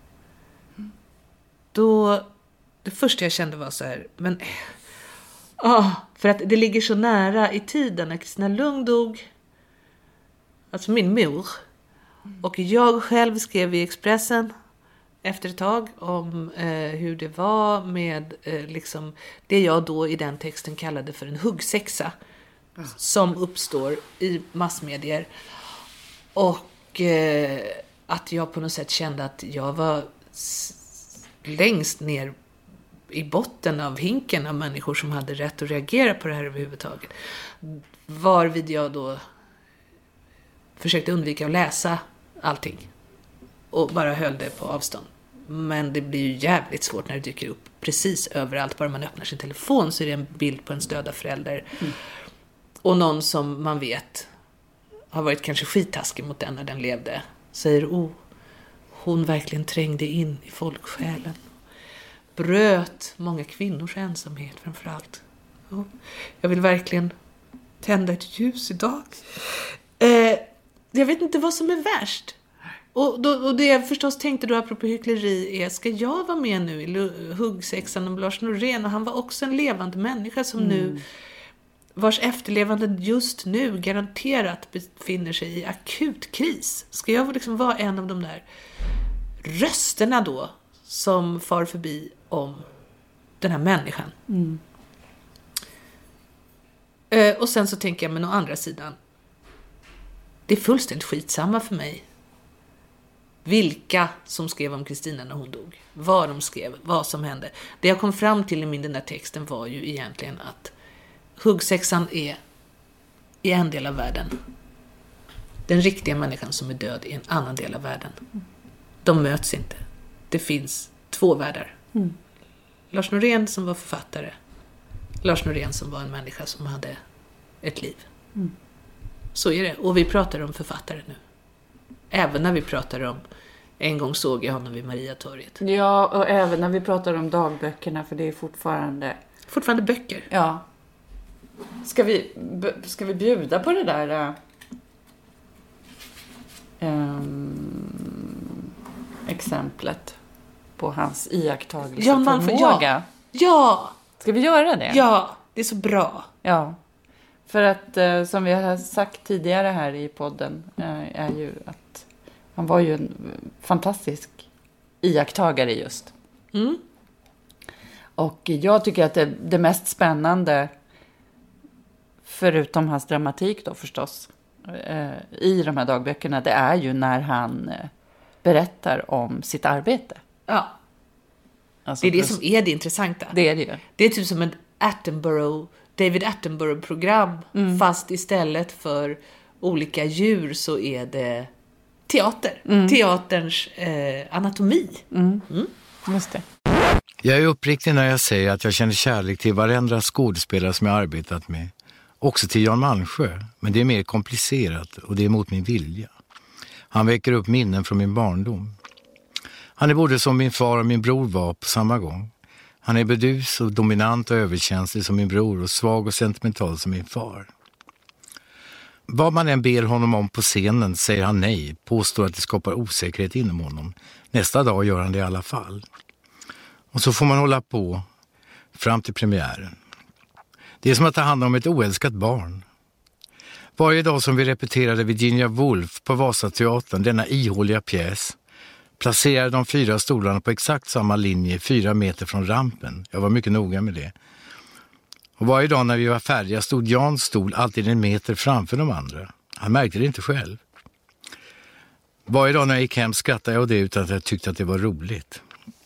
då, det första jag kände var så här, men åh, för att det ligger så nära i tiden när Kristina Lugn dog, alltså min mor. Och jag själv skrev i Expressen efter ett tag om eh, hur det var med eh, liksom, det jag då i den texten kallade för en huggsexa. Ja. Som uppstår i massmedier. Och eh, att jag på något sätt kände att jag var s- längst ner i botten av hinken av människor som hade rätt att reagera på det här överhuvudtaget. Varvid jag då försökte undvika att läsa allting och bara höll det på avstånd. Men det blir ju jävligt svårt när det dyker upp precis överallt. Bara man öppnar sin telefon så är det en bild på en döda förälder. Mm. Och någon som man vet har varit kanske skittaskig mot den när den levde. Säger, oh, hon verkligen trängde in i folksjälen. Bröt många kvinnors ensamhet framförallt. Oh, jag vill verkligen tända ett ljus idag. Eh, jag vet inte vad som är värst. Och, då, och det jag förstås tänkte då apropå hyckleri är, ska jag vara med nu i huggsexan om Lars Norén? Och han var också en levande människa som mm. nu, vars efterlevande just nu garanterat befinner sig i akut kris. Ska jag liksom vara en av de där rösterna då som far förbi om den här människan? Mm. Eh, och sen så tänker jag, men å andra sidan, det är fullständigt skitsamma för mig vilka som skrev om Kristina när hon dog. Vad de skrev, vad som hände. Det jag kom fram till i min den där texten var ju egentligen att huggsexan är i en del av världen. Den riktiga människan som är död i en annan del av världen. De möts inte. Det finns två världar. Mm. Lars Norén som var författare. Lars Norén som var en människa som hade ett liv. Mm. Så är det. Och vi pratar om författare nu. Även när vi pratar om En gång såg jag honom vid Mariatorget. Ja, och även när vi pratar om dagböckerna, för det är fortfarande... Fortfarande böcker. Ja. Ska vi, ska vi bjuda på det där... Um, exemplet på hans iakttagelse Jan Malmsjö, förmåga? Ja. ja! Ska vi göra det? Ja, det är så bra. Ja. För att, eh, som vi har sagt tidigare här i podden, eh, är ju att han var ju en fantastisk iakttagare just. Mm. Och jag tycker att det, det mest spännande, förutom hans dramatik då förstås, eh, i de här dagböckerna, det är ju när han eh, berättar om sitt arbete. Ja. Alltså, det är det som är det intressanta. Det är det ju. Det är typ som ett Attenborough, David Attenborough-program, mm. fast istället för olika djur så är det teater. Mm. Teaterns eh, anatomi. Mm. Mm. Just det. Jag är uppriktig när jag säger att jag känner kärlek till varenda skådespelare som jag arbetat med. Också till Jan Malmsjö, men det är mer komplicerat och det är mot min vilja. Han väcker upp minnen från min barndom. Han är både som min far och min bror var på samma gång. Han är bedus och dominant och överkänslig som min bror och svag och sentimental som min far. Vad man än ber honom om på scenen säger han nej, påstår att det skapar osäkerhet inom honom. Nästa dag gör han det i alla fall. Och så får man hålla på fram till premiären. Det är som att ta hand om ett oälskat barn. Varje dag som vi repeterade Virginia Woolf på Vasateatern, denna ihåliga pjäs, placerade de fyra stolarna på exakt samma linje fyra meter från rampen. Jag var mycket noga med det. Och varje dag när vi var färdiga stod Jans stol alltid en meter framför de andra. Han märkte det inte själv. Varje dag när jag gick hem skrattade jag åt det utan att jag tyckte att det var roligt.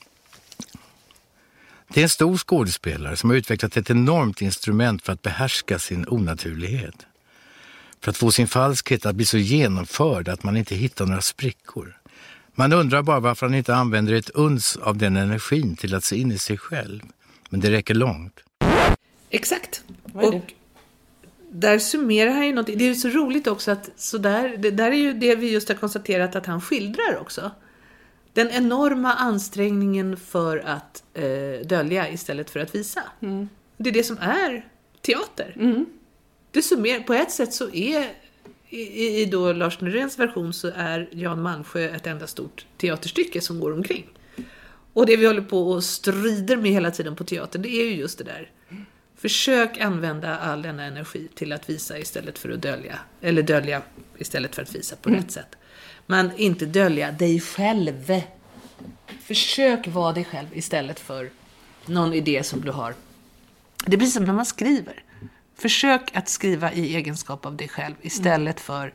Det är en stor skådespelare som har utvecklat ett enormt instrument för att behärska sin onaturlighet. För att få sin falskhet att bli så genomförd att man inte hittar några sprickor. Man undrar bara varför han inte använder ett uns av den energin till att se in i sig själv. Men det räcker långt. Exakt. Och där summerar han ju något. Det är ju så roligt också att så där, det där är ju det vi just har konstaterat att han skildrar också. Den enorma ansträngningen för att eh, dölja istället för att visa. Mm. Det är det som är teater. Mm. Det summerar, på ett sätt så är i, i då Lars Noréns version så är Jan Malmsjö ett enda stort teaterstycke som går omkring. Och det vi håller på och strider med hela tiden på teatern, det är ju just det där. Försök använda all denna energi till att visa istället för att dölja. Eller dölja istället för att visa på mm. rätt sätt. Men inte dölja dig själv. Försök vara dig själv istället för någon idé som du har. Det blir som när man skriver. Försök att skriva i egenskap av dig själv istället för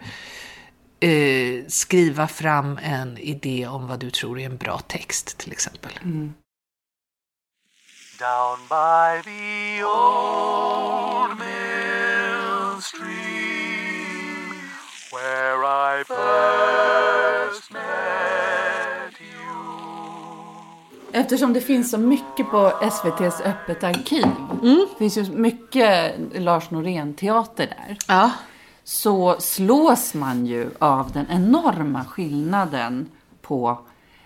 eh, skriva fram en idé om vad du tror är en bra text till exempel. Mm. Down by the old mill stream where I first met you. Eftersom det finns så mycket på S V T:s öppet arkiv. Mm. Det finns ju mycket Lars Norén-teater där. Ja. Så slås man ju av den enorma skillnaden på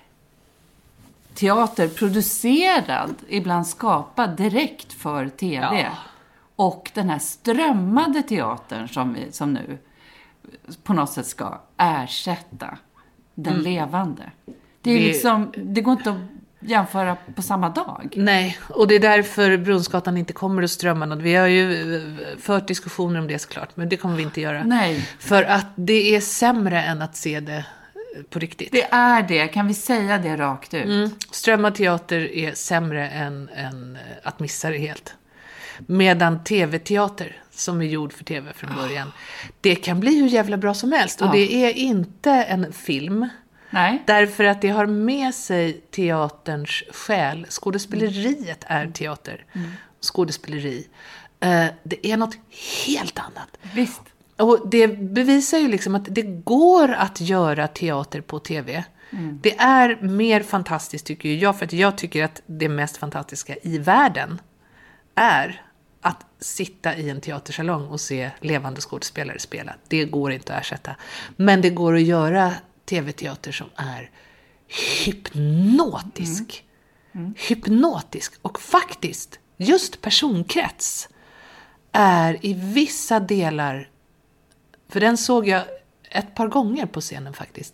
teater producerad, ibland skapad direkt för tv. Ja. Och den här strömmade teatern som, vi, som nu på något sätt ska ersätta den mm. levande. Det, är det... Liksom, det går inte att jämföra på samma dag. Nej, och det är därför Brunnsgatan inte kommer att strömma. Vi har ju fört diskussioner om det såklart, men det kommer vi inte göra. Nej. För att det är sämre än att se det på riktigt. Det är det, kan vi säga det rakt ut? Mm. Strömmad teater är sämre än, än att missa det helt. Medan tv-teater, som är gjord för tv från början, oh. det kan bli hur jävla bra som helst. Och oh. det är inte en film. Nej. Därför att det har med sig teaterns själ. Skådespeleriet är teater. Mm. Skådespeleri. Uh, det är något helt annat. Visst. Och det bevisar ju liksom att det går att göra teater på tv. Mm. Det är mer fantastiskt tycker jag. För att jag tycker att det mest fantastiska i världen är att sitta i en teatersalong och se levande skådespelare spela. Det går inte att ersätta. Men det går att göra tv-teater som är hypnotisk. Mm. Mm. Hypnotisk. Och faktiskt, just personkrets är i vissa delar, för den såg jag ett par gånger på scenen faktiskt.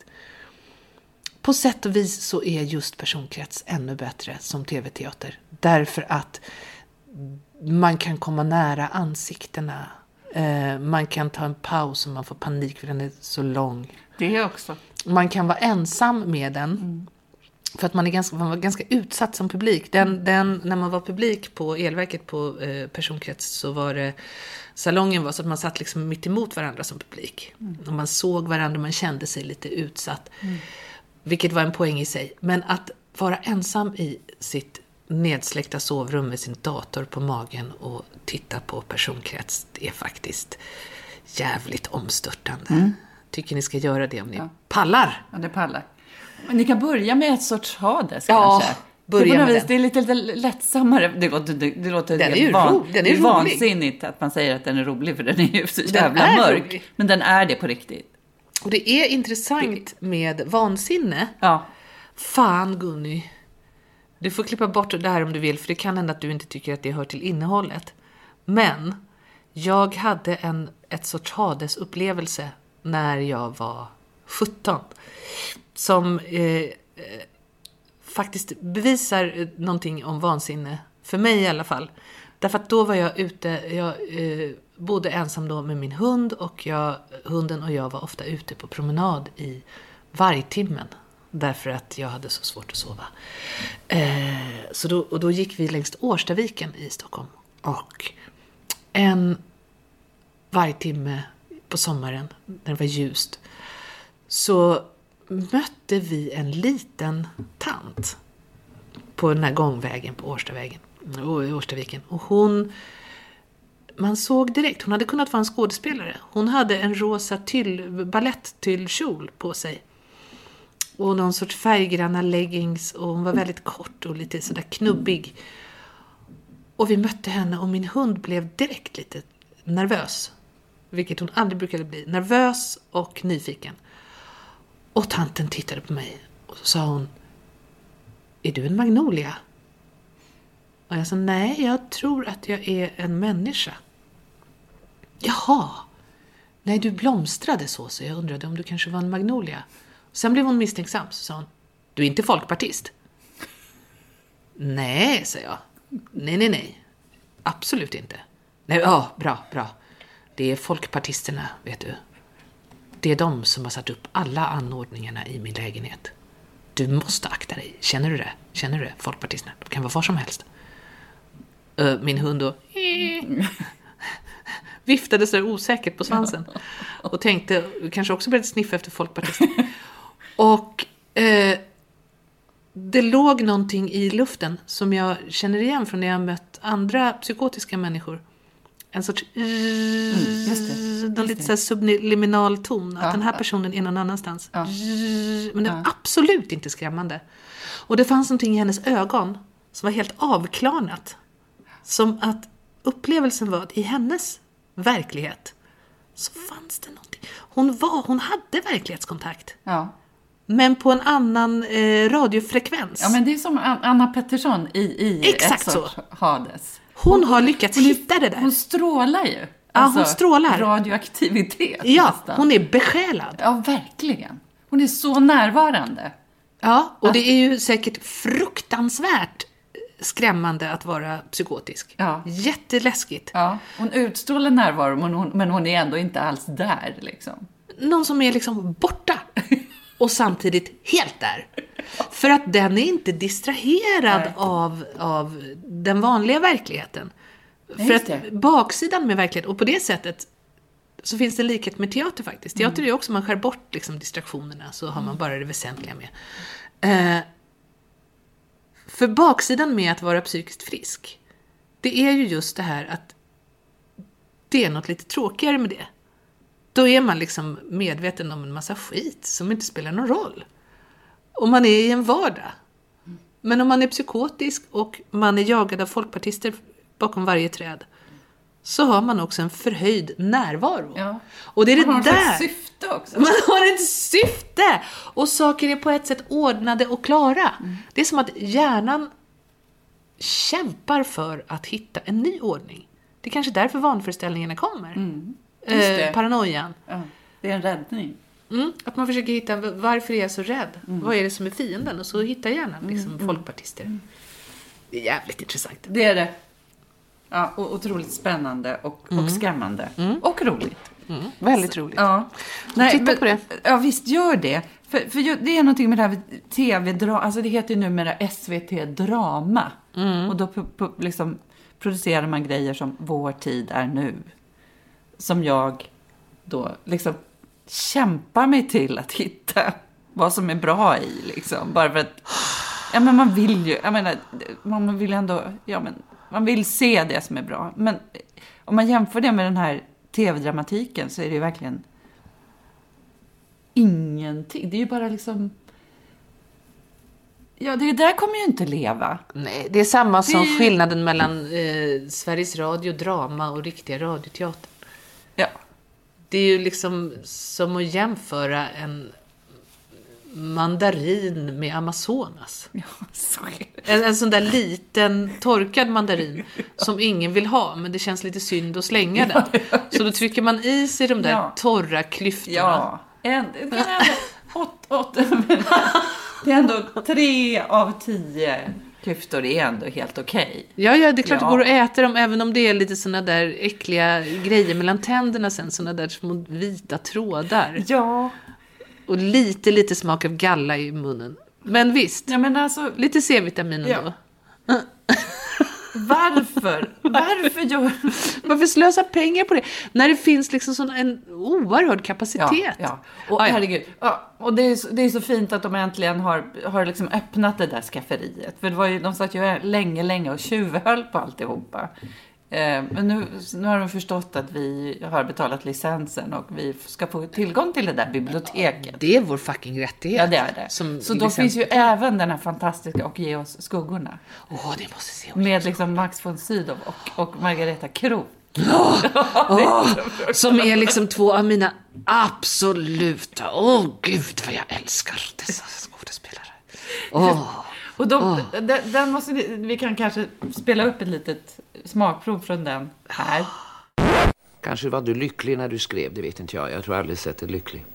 På sätt och vis så är just personkrets ännu bättre som tv-teater. Därför att man kan komma nära ansiktena. Eh, man kan ta en paus om man får panik för den är så lång. Det är också. Man kan vara ensam med den. Mm. För att man, är ganska, man var ganska utsatt som publik. Den, den, när man var publik på Elverket på eh, personkrets så var det... Salongen var så att man satt liksom mitt emot varandra som publik. Mm. Och man såg varandra, man kände sig lite utsatt. Mm. Vilket var en poäng i sig. Men att vara ensam i sitt nedsläckta sovrum med sin dator på magen och titta på personkrets, det är faktiskt jävligt omstörtande. Mm. Tycker ni ska göra det om ni ja. pallar. Ja, det pallar. Men ni kan börja med ett sorts Hades ja, kanske. Börja med vis, den. det är lite, lite lättsammare. Det låter, det, det låter den är ju van, ro, den är vansinnigt att man säger att den är rolig, för den är ju så jävla mörk. Rolig. Men den är det på riktigt. Och det är intressant med vansinne. Ja. Fan Gunny. Du får klippa bort det här om du vill, för det kan hända att du inte tycker att det hör till innehållet. Men jag hade en ett sorts Hades upplevelse när jag var sjutton. Som eh, faktiskt bevisar någonting om vansinne. För mig i alla fall. Därför att då var jag ute, jag eh, bodde ensam då med min hund. Och jag, hunden och jag var ofta ute på promenad i vargtimmen. Därför att jag hade så svårt att sova. Eh, så då, och då gick vi längs Årstaviken i Stockholm. Och en vargtimme på sommaren, när det var ljust, så mötte vi en liten tant på den här gångvägen på Årstavägen, Årstaviken. Och hon, man såg direkt, hon hade kunnat vara en skådespelare. Hon hade en rosa tyll, balett-tyllkjol på sig. Och någon sorts färggranna leggings. Och hon var väldigt kort och lite sådär knubbig. Och vi mötte henne och min hund blev direkt lite nervös. Vilket hon aldrig brukade bli. Nervös och nyfiken. Och tanten tittade på mig och så sa hon: är du en magnolia? Och jag sa: nej, jag tror att jag är en människa. Jaha. Nej, du blomstrade så, så jag undrade om du kanske var en magnolia. Sen blev hon misstänksam, så sa hon: du är inte folkpartist? Nej, sa jag. Nej, nej, nej. Absolut inte. Nej, ja, bra, bra. Det är folkpartisterna, vet du. Det är de som har satt upp alla anordningarna i min lägenhet. Du måste akta dig. Känner du det? Känner du det? Folkpartisterna. De kan vara var som helst. Uh, min hund då viftade så osäkert på svansen. Och tänkte, kanske också började sniffa efter folkpartister. Och eh, det låg någonting i luften som jag känner igen från när jag mött andra psykotiska människor. En sorts mm, just det, just någon lite så här subliminal ton. Att ja, den här personen är någon annanstans. Ja. Men det var ja. absolut inte skrämmande. Och det fanns någonting i hennes ögon som var helt avklarnat. Som att upplevelsen var att i hennes verklighet så fanns det någonting. Hon, var, hon hade verklighetskontakt. Ja. Men på en annan eh, radiofrekvens. Ja, men det är som Anna Pettersson i, i Exakt ett sorts så. Hades. Hon, hon har lyckats hon, hitta det där. Hon strålar ju. Ja, alltså, hon strålar. Radioaktivitet. Ja, nästan. Hon är besjälad. Ja, verkligen. Hon är så närvarande. Ja, och att... det är ju säkert fruktansvärt skrämmande att vara psykotisk. Ja. Jätteläskigt. Ja, hon utstrålar närvaro, men hon, men hon är ändå inte alls där liksom. Någon som är liksom borta. Och samtidigt helt där. För att den är inte distraherad Nej. av, av den vanliga verkligheten. Nej, för att det. baksidan med verkligheten, och på det sättet så finns det likhet med teater faktiskt. Teater mm. är också, man skär bort liksom distraktionerna, så har man bara det väsentliga med. Eh, för baksidan med att vara psykiskt frisk, det är ju just det här att det är något lite tråkigare med det. Då är man liksom medveten om en massa skit som inte spelar någon roll. Och man är i en vardag. Men om man är psykotisk och man är jagad av folkpartister bakom varje träd, så har man också en förhöjd närvaro. Ja. Och det är det man har där. ett syfte också. Man har ett syfte. Och saker är på ett sätt ordnade och klara. Mm. Det är som att hjärnan kämpar för att hitta en ny ordning. Det är kanske därför vanföreställningarna kommer. Mm. Eh, paranoian. Ja. Det är en räddning. Mm. Att man försöker hitta varför är jag så rädd? Mm. Vad är det som är fienden? Och så hittar hjärnan liksom, mm. folkpartister. Mm. Det är jävligt intressant. Det är det. Ja, och otroligt spännande och, mm. och skrämmande. Mm. Och roligt. Mm. Väldigt roligt. Ja. Nej, titta men, på det. Ja, visst gör det. För, för det är någonting med det här tv-drama. Alltså det heter ju numera S V T-drama. Mm. Och då pu- pu- liksom producerar man grejer som Vår tid är nu. Som jag då liksom kämpar mig till att hitta vad som är bra i. Liksom. Bara för att ja, men man vill ju, jag menar, man vill ändå, ja men man vill se det som är bra. Men om man jämför det med den här tv-dramatiken så är det ju verkligen ingenting. Det är ju bara liksom, ja, det där kommer ju inte leva. Nej, det är samma som det är skillnaden mellan eh, Sveriges Radio, drama och riktiga radioteater. Ja. Det är ju liksom som att jämföra en mandarin med Amazonas. Ja, så en, en sån där liten torkad mandarin som ingen vill ha, men det känns lite synd att slänga den. Så då trycker man i sig de där ja. torra klyftorna. Ja, en, det, är ändå, åt, åt, det är ändå tre av tio klyftor är ändå helt okej. Okay. Ja, ja, det är klart ja. det går att äta dem, även om det är lite såna där äckliga grejer mellan tänderna sen, såna där små vita trådar. Ja. Och lite, lite smak av galla i munnen. Men visst, ja, men alltså, lite C-vitamin ja. då. Varför? Varför gör Varför slösa pengar på det? När det finns liksom sån en oerhörd kapacitet. Ja, ja. Och ah, ja. herregud. Ja, och det är, så, det är så fint att de äntligen har, har liksom öppnat det där skafferiet. För det var ju, de satt ju länge, länge och tjuvhöll på alltihopa. Eh, men nu, nu har de förstått att vi har betalat licensen och vi ska få tillgång till det där biblioteket. Det är vår fucking rättighet. Ja, det är det. Som så då finns ju även den här fantastiska Och ge oss skuggorna. Åh, oh, det måste se. Med liksom Max von Sydow och, och Margareta Krook. Oh, oh, som är liksom två av mina absoluta, åh oh, gud vad jag älskar dessa skådespelare. Oh. Och de, oh. den, den måste vi, vi kan kanske spela upp ett litet smakprov från den här. Kanske var du lycklig när du skrev, det vet inte jag. Jag tror aldrig sett dig lycklig.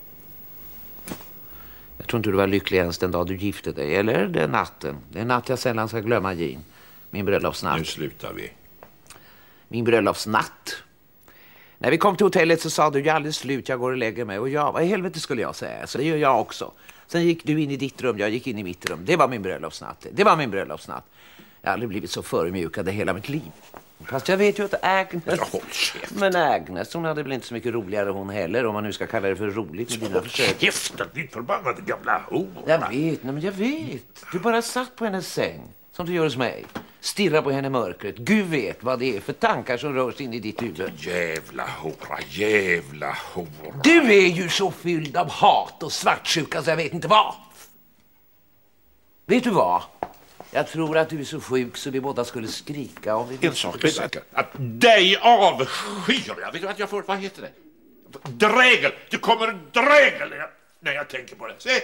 Jag tror inte du var lycklig ens den dag du gifte dig. Eller den natten. Det är en natt jag sällan ska glömma, Jean. Min bröllopsnatt. Nu slutar vi. Min bröllopsnatt. När vi kom till hotellet så sa du, jag är alldeles slut, jag går och lägger mig. Och jag, vad i helvete skulle jag säga? Så det gör jag också. Sen gick du in i ditt rum, jag gick in i mitt rum. Det var min bröllopsnatt. Det var min bröllopsnatt. Jag har aldrig blivit så förmjukad i hela mitt liv. Fast jag vet ju att Agnes... Men Agnes, hon hade väl inte så mycket roligare hon heller, om man nu ska kalla det för roligt med dina försök. Käften, din förbannade gamla hora. Jag vet, nej, men jag vet. Du bara satt på hennes säng, som du gör hos mig. Stirra på henne i mörkret. Gud vet vad det är för tankar som rör sig in i ditt huvud. Jävla hora, jävla hora. Du är ju så fylld av hat och svartsjuka så jag vet inte vad. Vet du vad? Jag tror att du är så sjuk så vi båda skulle skrika om vi... En sak är säker. Att dig avskyr jag. Vet du att jag får, vad heter det? Drägel. Du kommer drägel när jag, när jag tänker på det. Se.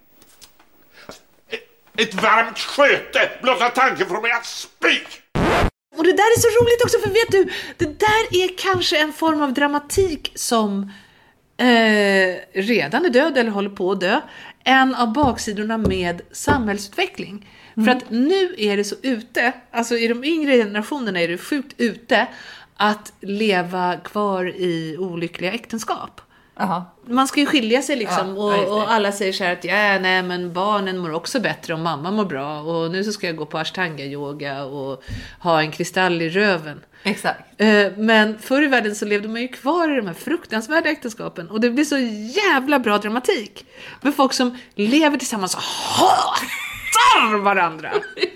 Ett, ett varmt sköte. Blotta tanken får mig att spy. Och det där är så roligt också, för vet du, det där är kanske en form av dramatik som eh, redan är död eller håller på att dö. En av baksidorna med samhällsutveckling. Mm. För att nu är det så ute, alltså i de yngre generationerna är det sjukt ute att leva kvar i olyckliga äktenskap. Aha. Man ska ju skilja sig liksom, ja, och, och alla säger så här att ja, nej, men barnen mår också bättre om mamma mår bra, och nu så ska jag gå på ashtanga-yoga och ha en kristall i röven. Exakt. Men förr i världen så levde man ju kvar i de här fruktansvärda äktenskapen, och det blir så jävla bra dramatik med folk som lever tillsammans och hatar varandra.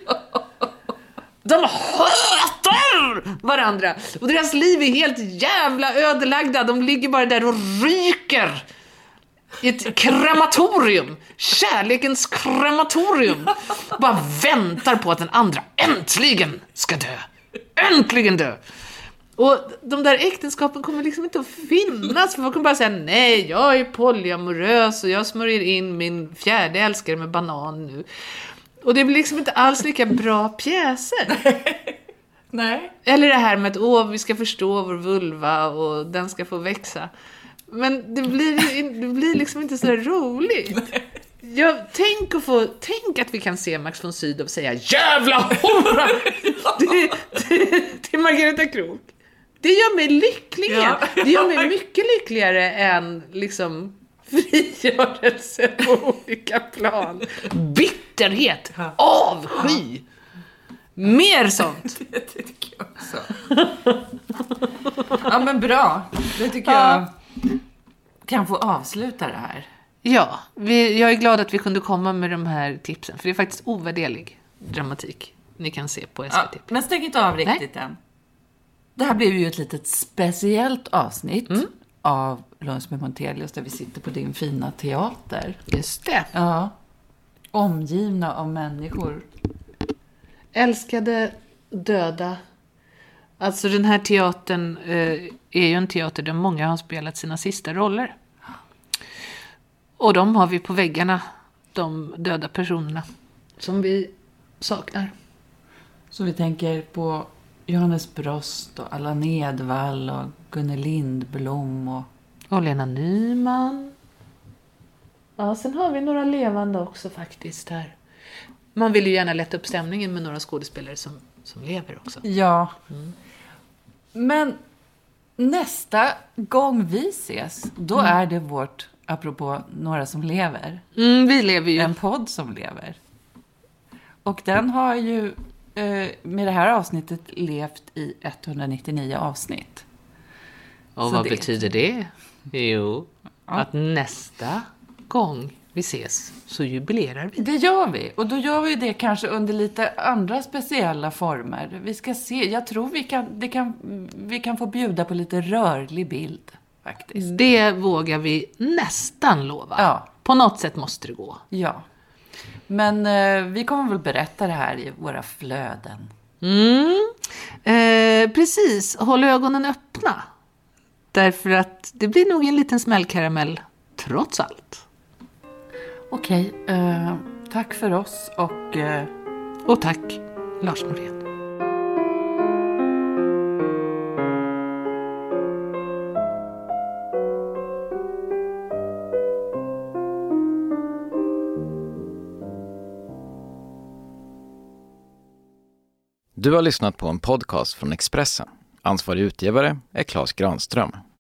De hatar varandra. Och deras liv är helt jävla ödelagda. De ligger bara där och ryker i ett krematorium. Kärlekens krematorium. Bara väntar på att den andra äntligen ska dö. Äntligen dö. Och de där äktenskapen kommer liksom inte att finnas. För folk kommer bara säga, nej, jag är polyamorös och jag smörjer in min fjärde älskare med banan nu. Och det blir liksom inte alls lika bra pjäser. Nej. Eller det här med att åh, vi ska förstå vår vulva och den ska få växa. Men det blir, det blir liksom inte så roligt. Jag, tänk, att få, tänk att vi kan se Max von Sydow säga jävla hora till, till, till Margareta Krook. Det gör mig lycklig. Ja. Det gör mig mycket lyckligare än liksom frigörelse på olika plan. Bitterhet, avsky. Mer sånt. Det tycker jag också. Ja, men bra. Det tycker jag kan få avsluta det här. Ja, vi, jag är glad att vi kunde komma med de här tipsen. För det är faktiskt ovärderlig dramatik ni kan se på S V T. Ja, men stäng inte av riktigt än. Det här blev ju ett litet speciellt avsnitt mm. av Lunch med Montelius där vi sitter på din fina teater. Just det. Ja. Omgivna av människor. Älskade, döda. Alltså den här teatern eh, är ju en teater där många har spelat sina sista roller. Och de har vi på väggarna, de döda personerna som vi saknar. Så vi tänker på Johannes Brost och Allan Edwall och Gunnel Lindblom och... och Lena Nyman. Ja, sen har vi några levande också faktiskt här. Man vill ju gärna lätta upp stämningen med några skådespelare som, som lever också. Ja. Mm. Men nästa gång vi ses, då mm. är det vårt, apropå några som lever. Mm, vi lever ju. En podd som lever. Och den har ju eh, med det här avsnittet levt i etthundranittionio avsnitt. Och så vad det... betyder det? Jo, ja. Att nästa gång vi ses så jubilerar vi. Det gör vi. Och då gör vi det kanske under lite andra speciella former. Vi ska se. Jag tror vi kan, det kan, vi kan få bjuda på lite rörlig bild faktiskt. Det vågar vi nästan lova. Ja. På något sätt måste det gå. Ja. Men eh, vi kommer väl berätta det här i våra flöden. Mm. Eh, precis. Håll ögonen öppna. Därför att det blir nog en liten smällkaramell trots allt. Okej, eh, tack för oss och... Eh... Och tack, Lars Norén. Du har lyssnat på en podcast från Expressen. Ansvarig utgivare är Claes Granström.